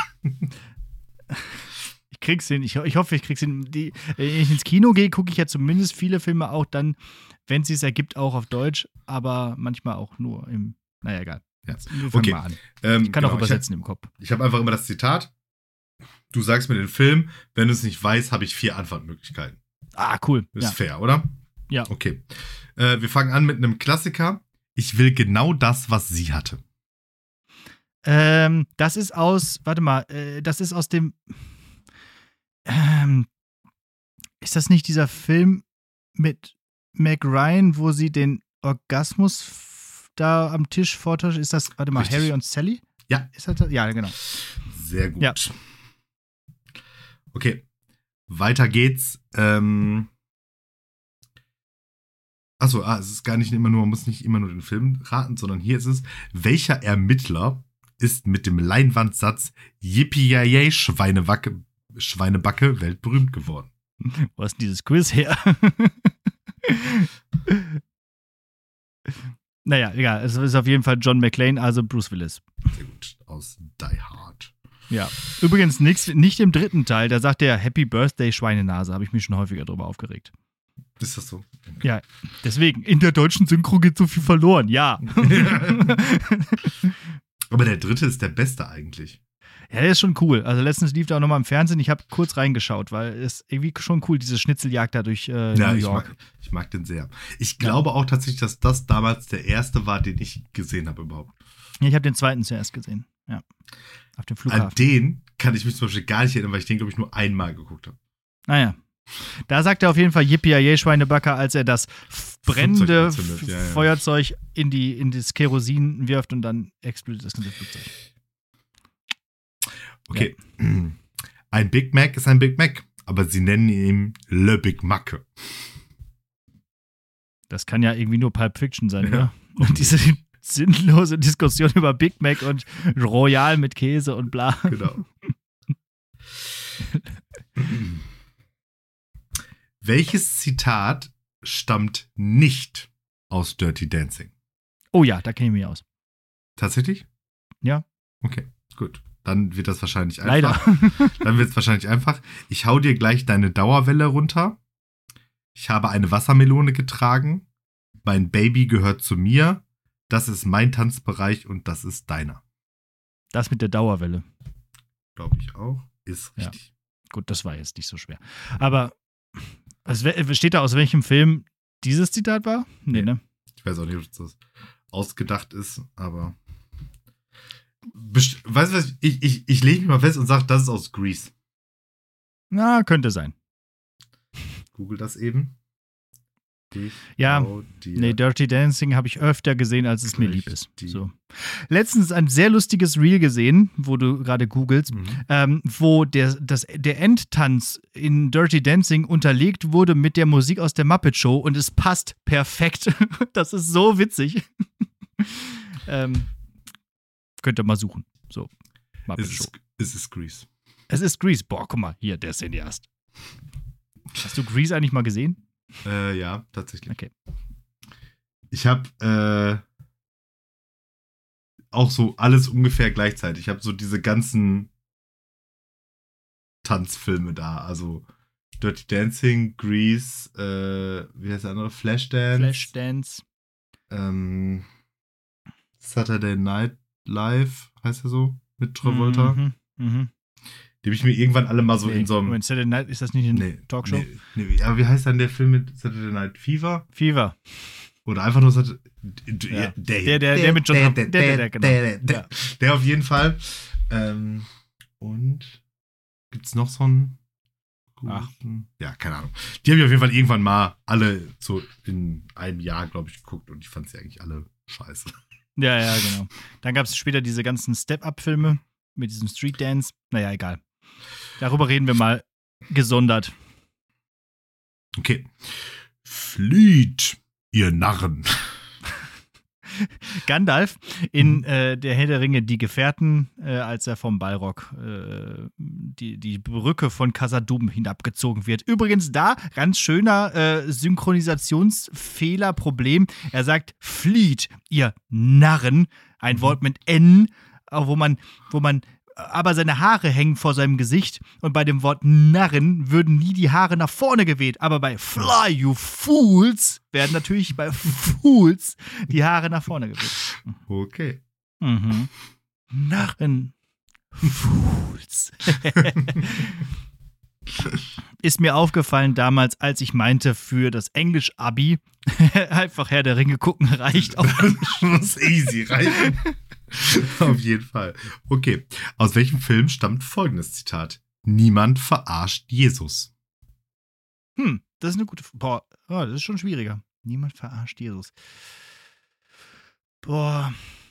Ich krieg's hin. Ich, ich hoffe, ich krieg's hin. Die, wenn ich ins Kino gehe, gucke ich ja zumindest viele Filme auch dann, wenn es sich ergibt, auch auf Deutsch, aber manchmal auch nur im, naja, egal.
Ja.
Wir fangen
Okay.
mal an.
Ähm,
Ich kann
genau,
auch übersetzen
ich hab,
im Kopf.
Ich habe einfach immer das Zitat. Du sagst mir den Film. Wenn du es nicht weißt, habe ich vier Antwortmöglichkeiten.
Ah, cool.
Ist
Ja.
fair, oder?
Ja.
Okay. Äh, wir fangen an mit einem Klassiker. Ich will genau das, was sie hatte.
Ähm, das ist aus, warte mal, äh, das ist aus dem, ähm, ist das nicht dieser Film mit Meg Ryan, wo sie den Orgasmus f- da am Tisch vortäuscht? Ist das, warte mal,
Richtig.
Harry und Sally?
Ja.
Ist das, ja, genau.
Sehr gut.
Ja.
Okay. Weiter geht's. Ähm. Achso, ah, es ist gar nicht immer nur, man muss nicht immer nur den Film raten, sondern hier ist es, welcher Ermittler ist mit dem Leinwandsatz Yippie-Yay, Schweinebacke, Schweinebacke weltberühmt geworden?
Wo ist denn dieses Quiz her? Naja, egal. Es ist auf jeden Fall John McClane, also Bruce Willis.
Sehr gut. Aus Die Hard.
Ja. Übrigens nix, nicht im dritten Teil, da sagt der Happy Birthday Schweinenase. Habe ich mich schon häufiger drüber aufgeregt.
Ist das so?
Ja, deswegen, in der deutschen Synchro geht so viel verloren, ja.
Aber der dritte ist der beste eigentlich.
Ja, der ist schon cool. Also letztens lief der auch nochmal im Fernsehen. Ich habe kurz reingeschaut, weil es irgendwie schon cool, diese Schnitzeljagd da durch äh,
ja,
New
ich
York.
mag, ich mag den sehr. Ich glaube ja. auch tatsächlich, dass das damals der erste war, den ich gesehen habe überhaupt.
Ich habe den zweiten zuerst gesehen. Ja. Auf dem Flughafen.
An den kann ich mich zum Beispiel gar nicht erinnern, weil ich den, glaube ich, nur einmal geguckt habe.
Naja. Da sagt er auf jeden Fall Yippie Schweinebacker, als er das brennende
Flugzeug ja, ja.
Feuerzeug in, die, in das Kerosin wirft und dann explodiert das ganze Flugzeug.
Okay. Ja. Ein Big Mac ist ein Big Mac, aber sie nennen ihn Le Big Mac.
Das kann ja irgendwie nur Pulp Fiction sein, ja. Oder? Und diese sinnlose Diskussion über Big Mac und Royal mit Käse und bla.
Genau. Welches Zitat stammt nicht aus Dirty Dancing?
Oh ja, da kenne ich mich aus.
Tatsächlich?
Ja.
Okay, gut. Dann wird das wahrscheinlich einfach.
Leider.
Dann wird es wahrscheinlich einfach. Ich hau dir gleich deine Dauerwelle runter. Ich habe eine Wassermelone getragen. Mein Baby gehört zu mir. Das ist mein Tanzbereich und das ist deiner.
Das mit der Dauerwelle.
Glaube ich auch. Ist richtig.
Ja. Gut, das war jetzt nicht so schwer. Aber also, steht da, aus welchem Film dieses Zitat war? Nee, ne?
Ich weiß auch nicht, ob das ausgedacht ist, aber Best- weißt du was? Ich, ich, ich lege mich mal fest und sage, das ist aus Grease.
Na, könnte sein.
Google das eben. Ich
ja, nee, Dirty Dancing habe ich öfter gesehen, als es mir lieb ist. So. Letztens ein sehr lustiges Reel gesehen, wo du gerade googelst, mhm. ähm, wo der, das, der Endtanz in Dirty Dancing unterlegt wurde mit der Musik aus der Muppet Show und es passt perfekt. Das ist so witzig. ähm, könnt ihr mal suchen. So, Muppet
es
Show.
Ist, es ist Grease.
Es ist Grease. Boah, guck mal, hier, der Cineast. Hast du Grease eigentlich mal gesehen?
Äh, ja, tatsächlich.
Okay.
Ich habe äh, auch so alles ungefähr gleichzeitig. Ich habe so diese ganzen Tanzfilme da. Also Dirty Dancing, Grease, äh, wie heißt der andere? Flashdance.
Flashdance.
Ähm, Saturday Night Live, heißt er so? Mit Travolta.
Mhm, mhm.
Die habe ich mir irgendwann alle mal so
nee,
in so einem.
Moment, Saturday Night, ist das nicht eine
nee,
Talkshow?
Nee, nee, aber wie heißt dann der Film mit Saturday Night Fever?
Fever.
Oder einfach nur Saturday.
Ja. Der, der, der, der mit John
der,
der,
der,
der, der, genau.
der, der,
ja.
der auf jeden Fall. Ähm, und gibt's noch so einen?
Ach.
Ja, keine Ahnung. Die habe ich auf jeden Fall irgendwann mal alle so in einem Jahr, glaube ich, geguckt und ich fand sie eigentlich alle scheiße.
Ja, ja, genau. Dann gab es später diese ganzen Step-Up-Filme mit diesem Street Dance. Naja, egal. Darüber reden wir mal gesondert.
Okay. Flieht, ihr Narren.
Gandalf in äh, der Herr der Ringe, die Gefährten, äh, als er vom Balrog äh, die, die Brücke von Khazad-dûm hinabgezogen wird. Übrigens da, ganz schöner äh, Synchronisationsfehler, Problem. Er sagt, flieht, ihr Narren. Ein Wort mit N, wo man, wo man aber seine Haare hängen vor seinem Gesicht und bei dem Wort Narren würden nie die Haare nach vorne geweht, aber bei Fly, you fools werden natürlich bei Fools die Haare nach vorne geweht.
Okay.
Mhm. Narren. Fools. Ist mir aufgefallen damals, als ich meinte, für das Englisch-Abi einfach Herr der Ringe gucken reicht. Auch
das muss easy reichen. Auf jeden Fall. Okay. Aus welchem Film stammt folgendes Zitat? Niemand verarscht Jesus.
Hm, das ist eine gute Frage. Boah, oh, das ist schon schwieriger. Niemand verarscht Jesus. Boah.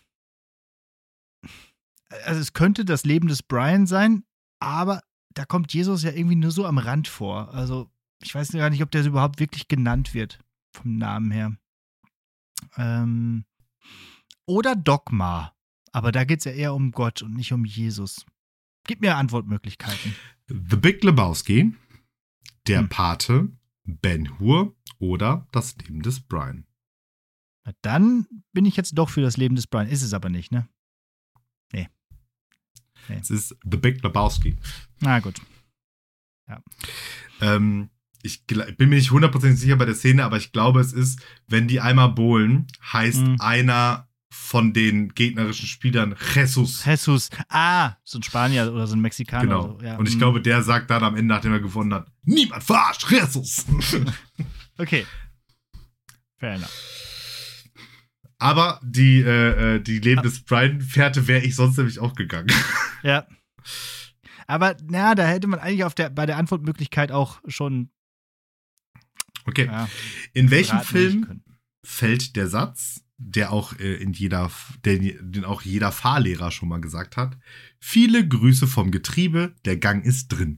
Also es könnte das Leben des Brian sein, aber da kommt Jesus ja irgendwie nur so am Rand vor. Also ich weiß gar nicht, ob der überhaupt wirklich genannt wird. Vom Namen her. Ähm, oder Dogma. Aber da geht es ja eher um Gott und nicht um Jesus. Gib mir Antwortmöglichkeiten.
The Big Lebowski, Der
Hm.
Pate, Ben Hur oder Das Leben des Brian.
Na, dann bin ich jetzt doch für das Leben des Brian. Ist es aber nicht, ne? Nee.
nee. Es ist The Big Lebowski.
Na gut. Ja.
Ähm, ich bin mir nicht hundertprozentig sicher bei der Szene, aber ich glaube, es ist, wenn die einmal bowlen, heißt mhm. einer von den gegnerischen Spielern Jesus.
Jesus. Ah, so ein Spanier oder so ein Mexikaner.
Genau.
Oder so. Ja.
Und ich glaube, der sagt dann am Ende, nachdem er gewonnen hat, niemand verarscht Jesus.
Okay. Fair enough.
Aber die, äh, die Leben des Brian-Fährte wäre ich sonst nämlich auch gegangen.
Ja. Aber, na, da hätte man eigentlich auf der, bei der Antwortmöglichkeit auch schon.
Okay.
Ja,
in welchem Film fällt der Satz, der auch äh, in jeder, der, den auch jeder Fahrlehrer schon mal gesagt hat? Viele Grüße vom Getriebe, der Gang ist drin.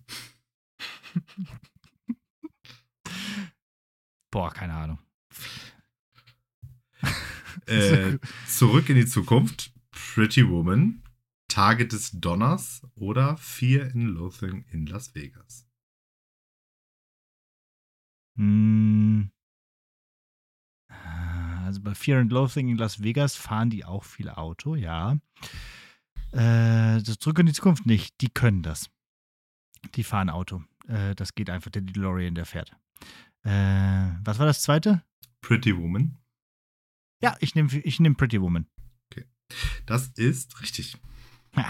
Boah, keine Ahnung.
äh, zurück in die Zukunft, Pretty Woman, Tage des Donners oder Fear and Loathing in Las Vegas.
Hm. Also bei Fear and Loathing in Las Vegas fahren die auch viel Auto, ja. Äh, das Zurück in die Zukunft nicht. Die können das. Die fahren Auto. Äh, das geht einfach. Der DeLorean, der fährt. Äh, was war das zweite?
Pretty Woman.
Ja, ich nehme ich nehm Pretty Woman.
Okay. Das ist richtig.
Ja.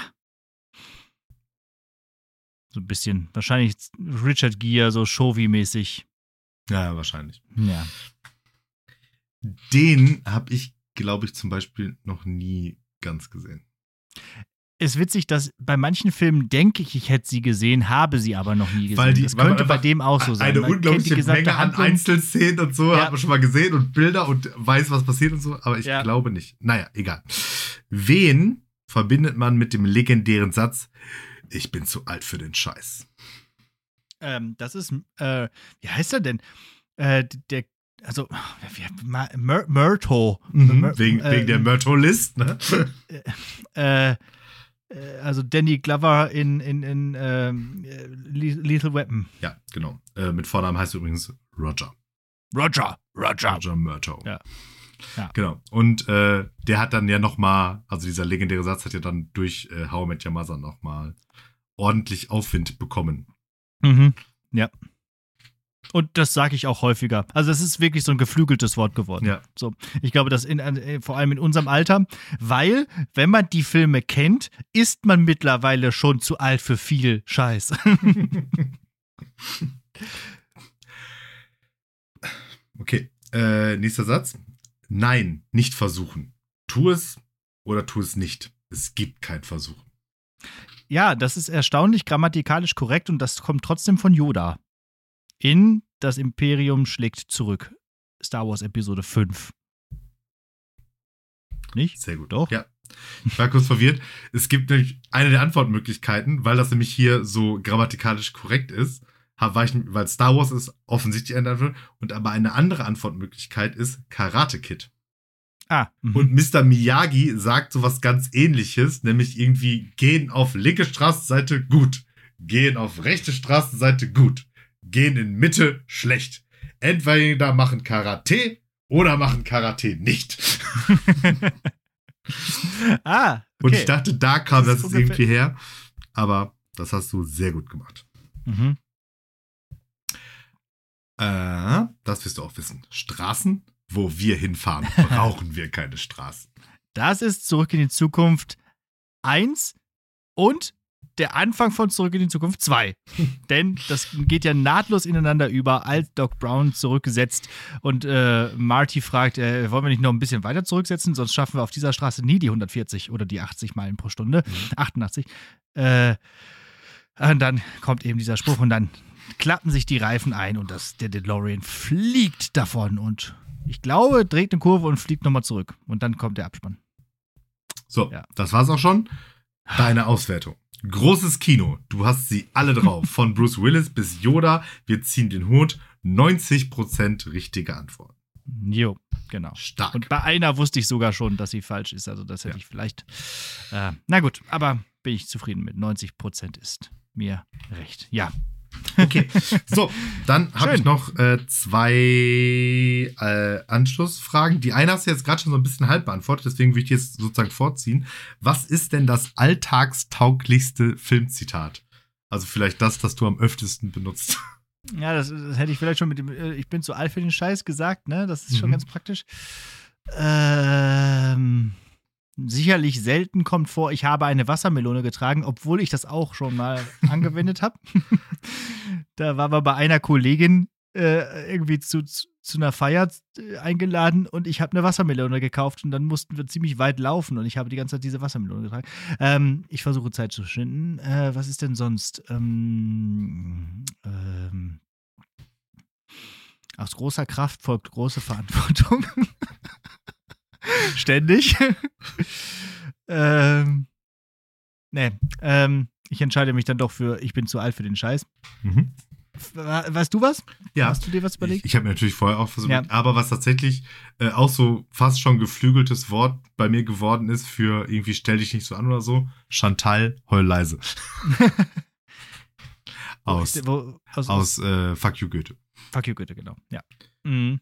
So ein bisschen. Wahrscheinlich Richard Gere, so Showy-mäßig.
Ja, wahrscheinlich.
Ja.
Den habe ich, glaube ich, zum Beispiel noch nie ganz gesehen.
Ist witzig, dass bei manchen Filmen denke ich, ich hätte sie gesehen, habe sie aber noch nie gesehen.
Weil die,
das könnte bei dem auch so sein.
Eine
man
unglaubliche Menge an
Handlung.
Einzelszenen und so
ja.
hat man schon mal gesehen und Bilder und weiß, was passiert und so, aber ich
ja.
glaube nicht. Naja, egal. Wen verbindet man mit dem legendären Satz, ich bin zu alt für den Scheiß?
Ähm, das ist, äh, wie heißt er denn? Äh, der, also, Mur- Murto.
Mhm,
Mur-
wegen,
äh,
wegen der Myrto-List, ne?
Äh, äh, also Danny Glover in, in, in äh, Lethal Weapon.
Ja, genau. Äh, mit Vornamen heißt er übrigens Roger.
Roger, Roger.
Roger Murto.
Ja. Ja.
Genau. Und äh, der hat dann ja nochmal, also dieser legendäre Satz hat ja dann durch äh, How I Met Your Mother nochmal ordentlich Aufwind bekommen.
Mhm. Ja. Und das sage ich auch häufiger. Also es ist wirklich so ein geflügeltes Wort geworden.
Ja.
So, ich glaube, das in, äh, vor allem in unserem Alter, weil, wenn man die Filme kennt, ist man mittlerweile schon zu alt für viel Scheiß.
Okay, äh, nächster Satz. Nein, nicht versuchen. Tu es oder tu es nicht. Es gibt kein Versuchen.
Ja, das ist erstaunlich grammatikalisch korrekt und das kommt trotzdem von Yoda. In Das Imperium schlägt zurück. Star Wars Episode fünf. Nicht?
Sehr gut.
Doch?
Ja. Ich war kurz verwirrt. Es gibt nämlich eine der Antwortmöglichkeiten, weil das nämlich hier so grammatikalisch korrekt ist, war ich, weil Star Wars ist offensichtlich eine Antwort, und aber eine andere Antwortmöglichkeit ist Karate Kid.
Ah. Mhm.
Und Mister Miyagi sagt sowas ganz Ähnliches, nämlich irgendwie gehen auf linke Straßenseite gut, gehen auf rechte Straßenseite gut, gehen in Mitte schlecht. Entweder machen Karate oder machen Karate nicht.
Ah, okay.
Und ich dachte, da kam das,
das
jetzt irgendwie her. Aber das hast du sehr gut gemacht.
Mhm.
Äh, das wirst du auch wissen. Straßen, wo wir hinfahren, brauchen wir keine Straßen.
Das ist Zurück in die Zukunft eins und der Anfang von Zurück in die Zukunft zwei. Denn das geht ja nahtlos ineinander über, als Doc Brown zurücksetzt und äh, Marty fragt, äh, wollen wir nicht noch ein bisschen weiter zurücksetzen, sonst schaffen wir auf dieser Straße nie die hundertvierzig oder die achtzig Meilen pro Stunde. Mhm. achtundachtzig. Äh, und dann kommt eben dieser Spruch und dann klappen sich die Reifen ein und das, der DeLorean fliegt davon und ich glaube, dreht eine Kurve und fliegt nochmal zurück. Und dann kommt der Abspann.
So,
ja.
Das war's auch schon. Deine Auswertung. Großes Kino. Du hast sie alle drauf. Von Bruce Willis bis Yoda. Wir ziehen den Hut. neunzig Prozent richtige Antwort.
Jo, genau.
Stark.
Und bei einer wusste ich sogar schon, dass sie falsch ist. Also das hätte ja. ich vielleicht. Äh, na gut, aber bin ich zufrieden mit. neunzig Prozent ist mir recht. Ja.
Okay, so, dann habe ich noch äh, zwei äh, Anschlussfragen. Die eine hast du jetzt gerade schon so ein bisschen halb beantwortet, deswegen will ich die jetzt sozusagen vorziehen. Was ist denn das alltagstauglichste Filmzitat? Also vielleicht das, das du am öftesten benutzt.
Ja, das, das hätte ich vielleicht schon mit dem äh, Ich bin zu alt für den Scheiß gesagt, ne? Das ist mhm. schon ganz praktisch. Ähm, sicherlich selten kommt vor, ich habe eine Wassermelone getragen, obwohl ich das auch schon mal angewendet habe. Da waren wir bei einer Kollegin äh, irgendwie zu, zu, zu einer Feier äh, eingeladen und ich habe eine Wassermelone gekauft und dann mussten wir ziemlich weit laufen und ich habe die ganze Zeit diese Wassermelone getragen. Ähm, ich versuche Zeit zu schinden. Äh, was ist denn sonst? Ähm, ähm, aus großer Kraft folgt große Verantwortung. Ständig. ähm, nee, ähm, ich entscheide mich dann doch für, ich bin zu alt für den Scheiß. Mhm. Weißt du was?
Ja.
Hast du dir was überlegt?
Ich, ich habe mir natürlich vorher auch versucht,
ja.
aber was tatsächlich äh, auch so fast schon geflügeltes Wort bei mir geworden ist für irgendwie stell dich nicht so an oder so, Chantal, heul leise. aus
wo, aus,
aus äh, Fuck You Goethe.
Fuck You Goethe, genau, ja. Mhm.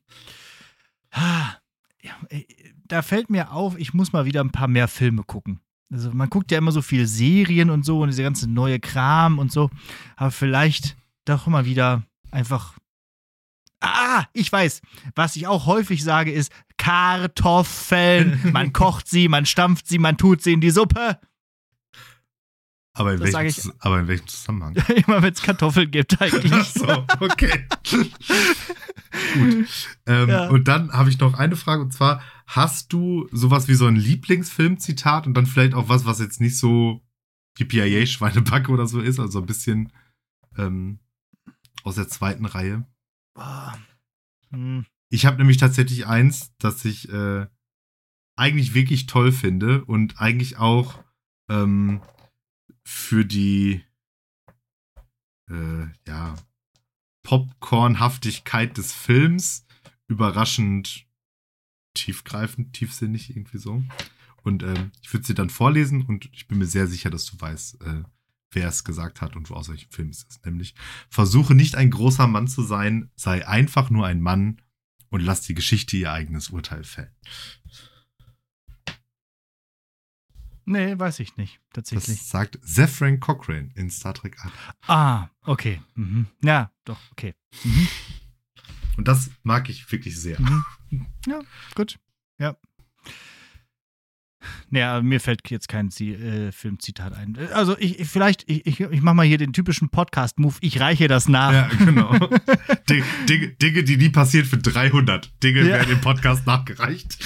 Ja, da fällt mir auf, ich muss mal wieder ein paar mehr Filme gucken. Also man guckt ja immer so viel Serien und so und diese ganze neue Kram und so, aber vielleicht doch mal wieder einfach. Ah, ich weiß, was ich auch häufig sage ist Kartoffeln. Man kocht sie, man stampft sie, man tut sie in die Suppe.
Aber in, welchem, ich, aber in welchem Zusammenhang?
Immer wenn es Kartoffeln gibt eigentlich.
Ach so, okay. Gut. Ähm, ja. Und dann habe ich noch eine Frage und zwar, hast du sowas wie so ein Lieblingsfilmzitat und dann vielleicht auch was, was jetzt nicht so die P I A-Schweinebacke oder so ist, also ein bisschen ähm, aus der zweiten Reihe?
Oh. Hm.
Ich habe nämlich tatsächlich eins, das ich äh, eigentlich wirklich toll finde und eigentlich auch ähm, für die äh, ja, Popcornhaftigkeit des Films überraschend tiefgreifend, tiefsinnig irgendwie so. Und ähm, ich würde sie dann vorlesen und ich bin mir sehr sicher, dass du weißt, äh, wer es gesagt hat und aus welchem Film es ist. Nämlich, versuche nicht ein großer Mann zu sein, sei einfach nur ein Mann und lass die Geschichte ihr eigenes Urteil fällen.
Nee, weiß ich nicht, tatsächlich.
Das sagt Zefram Cochrane in Star Trek acht.
Ah, okay. Mhm. Ja, doch, okay. Mhm.
Und das mag ich wirklich sehr.
Mhm. Ja, gut. Ja. Naja, mir fällt jetzt kein äh, Filmzitat ein. Also ich, ich vielleicht, ich, ich, ich mache mal hier den typischen Podcast-Move, ich reiche das nach.
Ja, genau. Dinge, Dinge, Dinge, die nie passieren für dreihundert. Dinge ja. werden im Podcast nachgereicht.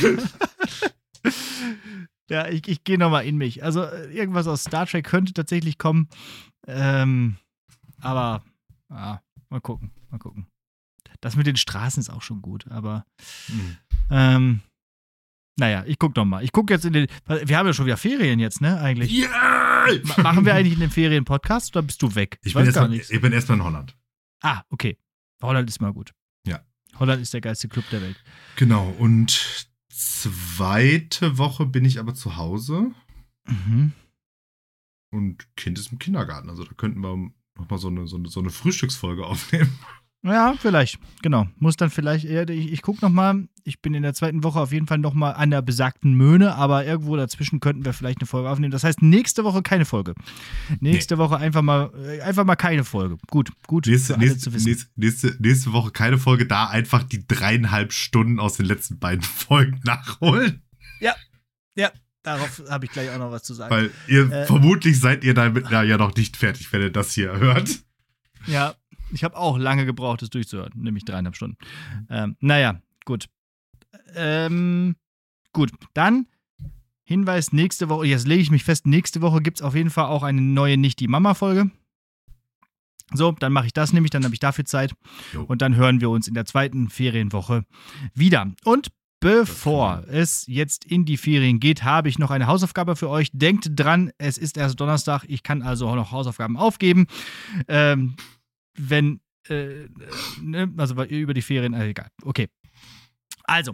Ja, ich, ich gehe nochmal in mich. Also irgendwas aus Star Trek könnte tatsächlich kommen. Ähm, aber ah, mal gucken, mal gucken. Das mit den Straßen ist auch schon gut, aber mhm. ähm, naja, ich guck noch mal. Ich guck jetzt in den, wir haben ja schon wieder Ferien jetzt, ne, eigentlich.
Ja!
Yeah! Machen wir eigentlich in den Ferien Podcast oder bist du weg?
Ich, ich bin erstmal ich bin erstmal in Holland.
Ah, okay. Holland ist mal gut.
Ja.
Holland ist der geilste Club der Welt.
Genau, und zweite Woche bin ich aber zu Hause.
Mhm.
Und Kind ist im Kindergarten. Also da könnten wir nochmal so eine, so, eine, so eine Frühstücksfolge aufnehmen.
Ja, vielleicht. Genau. Muss dann vielleicht eher, ich, ich gucke nochmal. Ich bin in der zweiten Woche auf jeden Fall nochmal an der besagten Möhne, aber irgendwo dazwischen könnten wir vielleicht eine Folge aufnehmen. Das heißt, nächste Woche keine Folge. Nächste nee. Woche einfach mal, einfach mal keine Folge. Gut, gut
nächste,
für alle
nächste,
zu wissen.
Nächste, nächste, nächste Woche keine Folge, da einfach die dreieinhalb Stunden aus den letzten beiden Folgen nachholen.
Ja, ja. Darauf habe ich gleich auch noch was zu sagen.
Weil ihr, äh, vermutlich seid ihr damit na, ja noch nicht fertig, wenn ihr das hier hört.
Ja, ich habe auch lange gebraucht, das durchzuhören, nämlich dreieinhalb Stunden. Ähm, naja, gut. Ähm, gut, dann Hinweis, nächste Woche, jetzt lege ich mich fest, nächste Woche gibt es auf jeden Fall auch eine neue Nicht-die-Mama-Folge. So, dann mache ich das nämlich, dann habe ich dafür Zeit. Jo. Und dann hören wir uns in der zweiten Ferienwoche wieder. Und bevor es jetzt in die Ferien geht, habe ich noch eine Hausaufgabe für euch. Denkt dran, es ist erst Donnerstag, ich kann also auch noch Hausaufgaben aufgeben. Ähm, wenn, äh, ne, also über die Ferien, äh, egal. Okay. Also,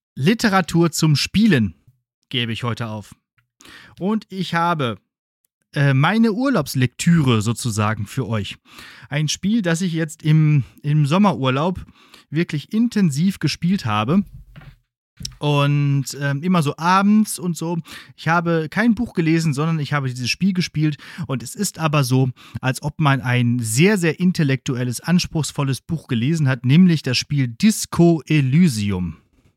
Literatur zum Spielen gebe ich heute auf. Und ich habe äh, meine Urlaubslektüre sozusagen für euch. Ein Spiel, das ich jetzt im, im Sommerurlaub wirklich intensiv gespielt habe. Und ähm, immer so abends und so. Ich habe kein Buch gelesen, sondern ich habe dieses Spiel gespielt. Und es ist aber so, als ob man ein sehr, sehr intellektuelles, anspruchsvolles Buch gelesen hat, nämlich das Spiel Disco Elysium.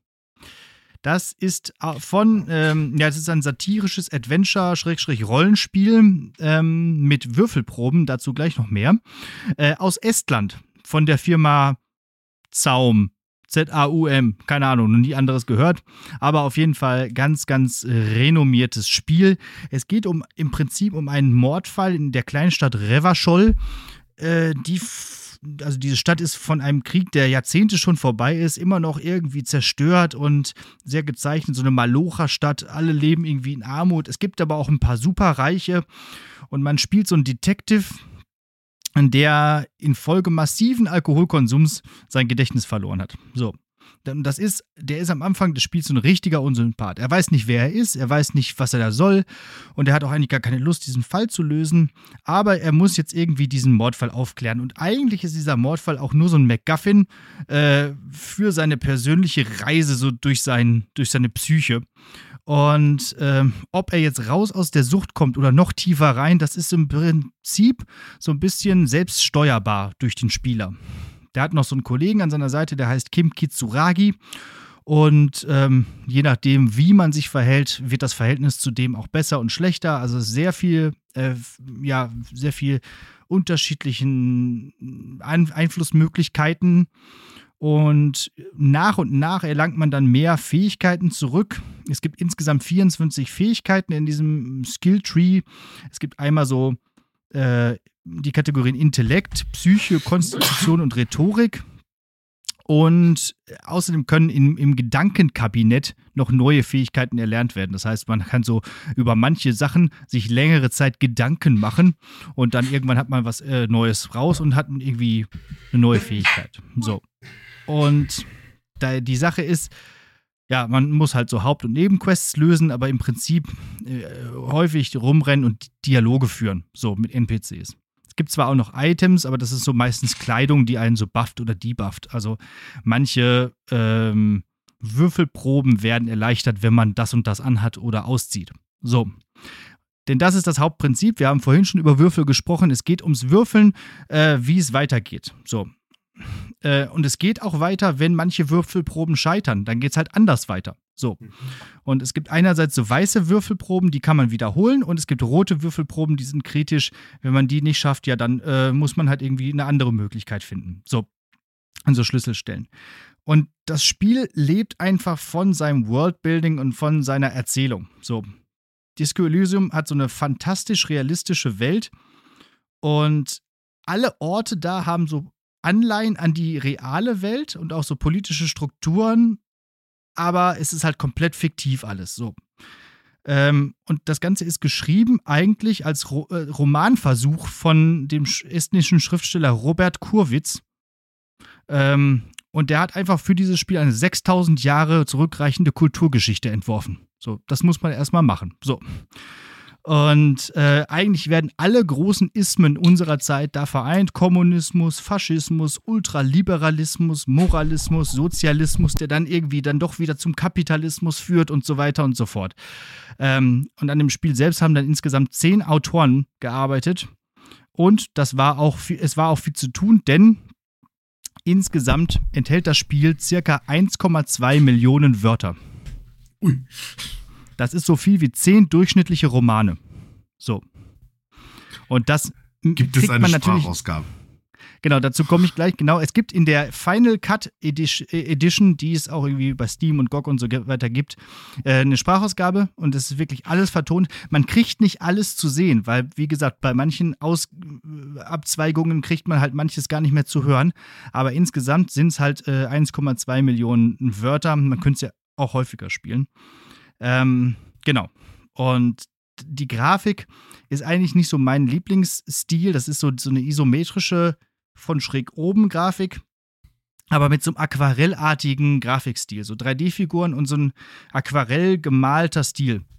Das ist von, ähm, ja, es ist ein satirisches Adventure-Rollenspiel ähm, mit Würfelproben, dazu gleich noch mehr, äh, aus Estland, von der Firma Zaum. Z A U M, keine Ahnung, noch nie anderes gehört, aber auf jeden Fall ganz, ganz renommiertes Spiel. Es geht um im Prinzip um einen Mordfall in der Kleinstadt Revachol. Äh, die, also diese Stadt ist von einem Krieg, der Jahrzehnte schon vorbei ist, immer noch irgendwie zerstört und sehr gezeichnet, so eine Malocha-Stadt. Alle leben irgendwie in Armut. Es gibt aber auch ein paar Superreiche und man spielt so einen Detective, der infolge massiven Alkoholkonsums sein Gedächtnis verloren hat. So. Das ist, der ist am Anfang des Spiels so ein richtiger Unsympath. Er weiß nicht, wer er ist, er weiß nicht, was er da soll und er hat auch eigentlich gar keine Lust, diesen Fall zu lösen, aber er muss jetzt irgendwie diesen Mordfall aufklären und eigentlich ist dieser Mordfall auch nur so ein MacGuffin äh, für seine persönliche Reise so durch, sein, durch seine Psyche. Und ähm, ob er jetzt raus aus der Sucht kommt oder noch tiefer rein, das ist im Prinzip so ein bisschen selbst steuerbar durch den Spieler. Der hat noch so einen Kollegen an seiner Seite, der heißt Kim Kitsuragi. Und ähm, je nachdem, wie man sich verhält, wird das Verhältnis zu dem auch besser und schlechter. Also sehr viel, äh, ja, sehr viel unterschiedlichen Ein- Einflussmöglichkeiten. Und nach und nach erlangt man dann mehr Fähigkeiten zurück. Es gibt insgesamt vierundzwanzig Fähigkeiten in diesem Skill-Tree. Es gibt einmal so äh, die Kategorien Intellekt, Psyche, Konstitution und Rhetorik. Und außerdem können im, im Gedankenkabinett noch neue Fähigkeiten erlernt werden. Das heißt, man kann so über manche Sachen sich längere Zeit Gedanken machen und dann irgendwann hat man was äh, Neues raus und hat irgendwie eine neue Fähigkeit. So. Und da, die Sache ist, ja, man muss halt so Haupt- und Nebenquests lösen, aber im Prinzip äh, häufig rumrennen und Dialoge führen, so mit N P Cs. Es gibt zwar auch noch Items, aber das ist so meistens Kleidung, die einen so bufft oder debufft. Also manche ähm, Würfelproben werden erleichtert, wenn man das und das anhat oder auszieht. So. Denn das ist das Hauptprinzip. Wir haben vorhin schon über Würfel gesprochen. Es geht ums Würfeln, äh, wie es weitergeht. So. Äh, und es geht auch weiter, wenn manche Würfelproben scheitern. Dann geht es halt anders weiter. So. Und es gibt einerseits so weiße Würfelproben, die kann man wiederholen. Und es gibt rote Würfelproben, die sind kritisch. Wenn man die nicht schafft, ja, dann äh, muss man halt irgendwie eine andere Möglichkeit finden. So. An so Schlüsselstellen. Und das Spiel lebt einfach von seinem Worldbuilding und von seiner Erzählung. So. Disco Elysium hat so eine fantastisch realistische Welt. Und alle Orte da haben so Anleihen an die reale Welt und auch so politische Strukturen, aber es ist halt komplett fiktiv alles. So. Ähm, und das Ganze ist geschrieben eigentlich als Ro- äh, Romanversuch von dem estnischen Schriftsteller Robert Kurwitz. Ähm, und der hat einfach für dieses Spiel eine sechstausend Jahre zurückreichende Kulturgeschichte entworfen. So, das muss man erstmal machen. So. Und äh, eigentlich werden alle großen Ismen unserer Zeit da vereint. Kommunismus, Faschismus, Ultraliberalismus, Moralismus, Sozialismus, der dann irgendwie dann doch wieder zum Kapitalismus führt und so weiter und so fort. Ähm, und an dem Spiel selbst haben dann insgesamt zehn Autoren gearbeitet. Und das war auch viel, es war auch viel zu tun, denn insgesamt enthält das Spiel circa eins Komma zwei Millionen Wörter. Ui. Das ist so viel wie zehn durchschnittliche Romane. So. Und das
gibt es eine Sprachausgabe.
Genau, dazu komme ich gleich. Genau, es gibt in der Final Cut Edition, die es auch irgendwie bei Steam und G O G und so weiter gibt, eine Sprachausgabe und es ist wirklich alles vertont. Man kriegt nicht alles zu sehen, weil, wie gesagt, bei manchen Aus- Abzweigungen kriegt man halt manches gar nicht mehr zu hören. Aber insgesamt sind es halt eins Komma zwei Millionen Wörter. Man könnte es ja auch häufiger spielen. Ähm, genau. Und die Grafik ist eigentlich nicht so mein Lieblingsstil. Das ist so, so eine isometrische von schräg oben Grafik, aber mit so einem aquarellartigen Grafikstil. So drei D-Figuren und so ein aquarell gemalter Stil.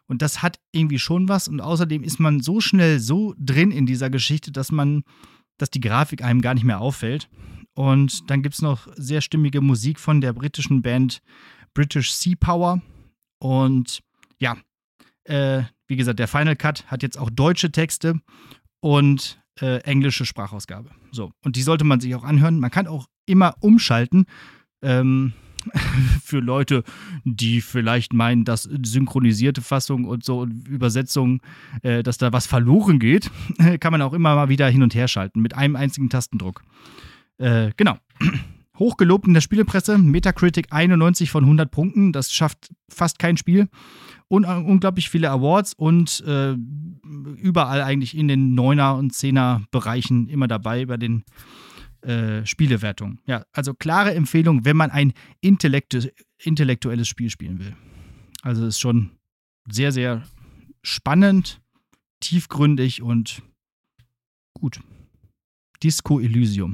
Und das hat irgendwie schon was. Und außerdem ist man so schnell so drin in dieser Geschichte, dass man, dass die Grafik einem gar nicht mehr auffällt. Und dann gibt es noch sehr stimmige Musik von der britischen Band British Sea Power. Und ja, äh, wie gesagt, der Final Cut hat jetzt auch deutsche Texte und äh, englische Sprachausgabe. So, und die sollte man sich auch anhören. Man kann auch immer umschalten. Ähm, für Leute, die vielleicht meinen, dass synchronisierte Fassung und so und Übersetzung, äh, dass da was verloren geht, kann man auch immer mal wieder hin und her schalten mit einem einzigen Tastendruck. Äh, genau. Hochgelobt in der Spielepresse, Metacritic einundneunzig von hundert Punkten, das schafft fast kein Spiel. Und uh, unglaublich viele Awards und äh, überall eigentlich in den Neuner- und Zehner-Bereichen immer dabei bei den Äh, Spielewertung. Ja, also klare Empfehlung, wenn man ein intellektu- intellektuelles Spiel spielen will. Also ist schon sehr, sehr spannend, tiefgründig und gut. Disco Elysium.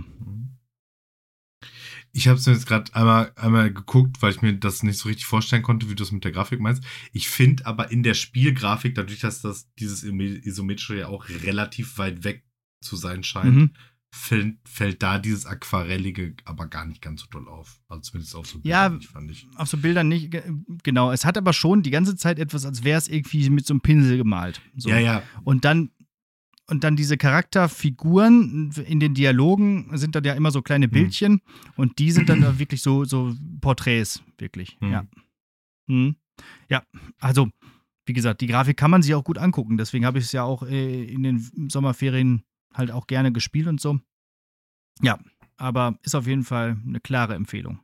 Ich habe es mir jetzt gerade einmal, einmal geguckt, weil ich mir das nicht so richtig vorstellen konnte, wie du es mit der Grafik meinst. Ich finde aber in der Spielgrafik, dadurch, dass das dieses Isometrische ja auch relativ weit weg zu sein scheint, mhm. Fällt, fällt da dieses Aquarellige aber gar nicht ganz so doll auf. Also zumindest auf so Bildern
ja,
nicht, fand ich.
Auf so Bildern nicht, genau. Es hat aber schon die ganze Zeit etwas, als wäre es irgendwie mit so einem Pinsel gemalt. So.
Ja, ja.
Und dann, und dann diese Charakterfiguren in den Dialogen sind dann ja immer so kleine Bildchen hm. und die sind dann da wirklich so, so Porträts, wirklich. Hm. Ja. Hm. Ja, also, wie gesagt, die Grafik kann man sich auch gut angucken. Deswegen habe ich es ja auch äh, in den Sommerferien halt auch gerne gespielt und so. Ja, aber ist auf jeden Fall eine klare Empfehlung.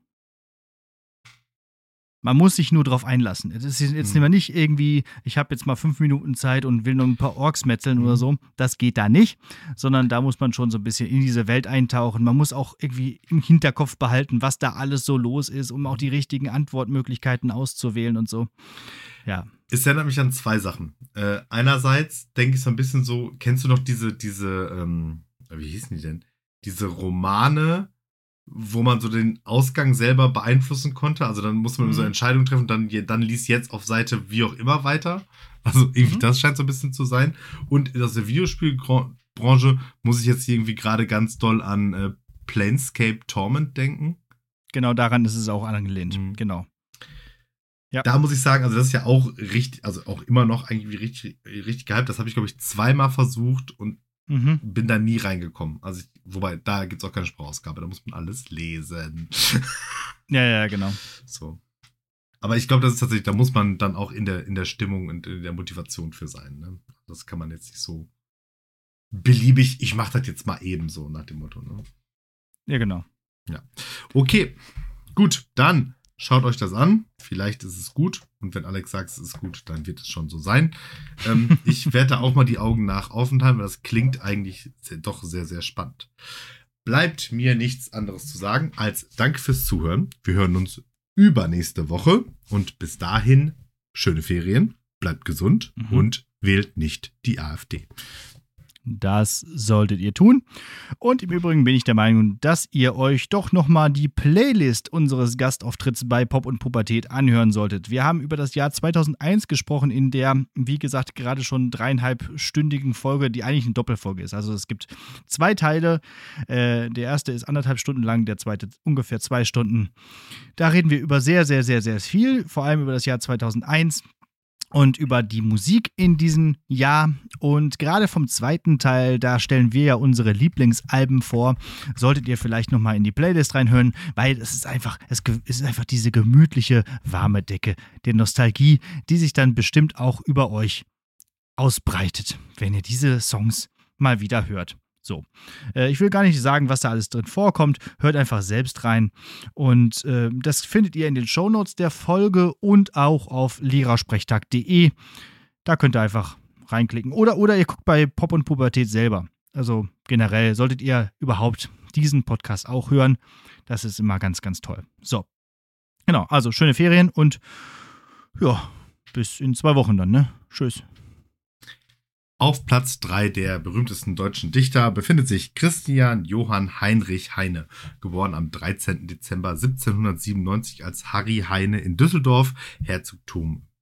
Man muss sich nur drauf einlassen. Es ist jetzt mhm. nicht irgendwie, ich habe jetzt mal fünf Minuten Zeit und will noch ein paar Orks metzeln mhm. oder so. Das geht da nicht, sondern da muss man schon so ein bisschen in diese Welt eintauchen. Man muss auch irgendwie im Hinterkopf behalten, was da alles so los ist, um auch die richtigen Antwortmöglichkeiten auszuwählen und so. Ja.
Es erinnert mich an zwei Sachen. Äh, einerseits denke ich so ein bisschen so, kennst du noch diese, diese, ähm, wie hießen die denn? Diese Romane, wo man so den Ausgang selber beeinflussen konnte. Also dann muss man mhm. so Entscheidungen treffen und dann, dann liest jetzt auf Seite wie auch immer weiter. Also irgendwie, mhm. das scheint so ein bisschen zu sein. Und aus der Videospielbranche muss ich jetzt irgendwie gerade ganz doll an äh, Planescape Torment denken.
Genau, daran ist es auch angelehnt. Mhm. Genau.
Ja. Da muss ich sagen, also das ist ja auch richtig, also auch immer noch eigentlich richtig, richtig gehypt. Das habe ich, glaube ich, zweimal versucht und mhm. bin da nie reingekommen. Also ich, wobei, da gibt es auch keine Sprachausgabe, da muss man alles lesen.
Ja, ja, genau.
So. Aber ich glaube, das ist tatsächlich, da muss man dann auch in der, in der Stimmung und in der Motivation für sein. Ne? Das kann man jetzt nicht so beliebig, ich mache das jetzt mal eben so nach dem Motto. Ne?
Ja, genau.
Ja. Okay, gut, dann schaut euch das an. Vielleicht ist es gut. Und wenn Alex sagt, es ist gut, dann wird es schon so sein. Ähm, ich werde da auch mal die Augen nach offen halten, weil das klingt eigentlich sehr, doch sehr, sehr spannend. Bleibt mir nichts anderes zu sagen als Danke fürs Zuhören. Wir hören uns übernächste Woche. Und bis dahin, schöne Ferien, bleibt gesund mhm. und wählt nicht die AfD.
Das solltet ihr tun. Und im Übrigen bin ich der Meinung, dass ihr euch doch nochmal die Playlist unseres Gastauftritts bei Pop und Pubertät anhören solltet. Wir haben über das Jahr zweitausendeins gesprochen in der, wie gesagt, gerade schon dreieinhalbstündigen Folge, die eigentlich eine Doppelfolge ist. Also es gibt zwei Teile. Äh, der erste ist anderthalb Stunden lang, der zweite ungefähr zwei Stunden. Da reden wir über sehr, sehr, sehr, sehr viel, vor allem über das Jahr zweitausendeins. Und über die Musik in diesem Jahr. Und gerade vom zweiten Teil, da stellen wir ja unsere Lieblingsalben vor. Solltet ihr vielleicht nochmal in die Playlist reinhören, weil es ist einfach, es ist einfach diese gemütliche, warme Decke der Nostalgie, die sich dann bestimmt auch über euch ausbreitet, wenn ihr diese Songs mal wieder hört. So, äh, ich will gar nicht sagen, was da alles drin vorkommt. Hört einfach selbst rein. Und äh, das findet ihr in den Shownotes der Folge und auch auf lehrersprechtag punkt de. Da könnt ihr einfach reinklicken. Oder, oder ihr guckt bei Pop und Pubertät selber. Also generell solltet ihr überhaupt diesen Podcast auch hören. Das ist immer ganz, ganz toll. So, genau, also schöne Ferien und ja, bis in zwei Wochen dann, ne? Tschüss.
Auf Platz drei der berühmtesten deutschen Dichter befindet sich Christian Johann Heinrich Heine, geboren am dreizehnten Dezember siebzehnhundertsiebenundneunzig als Harry Heine in Düsseldorf, Herzogtum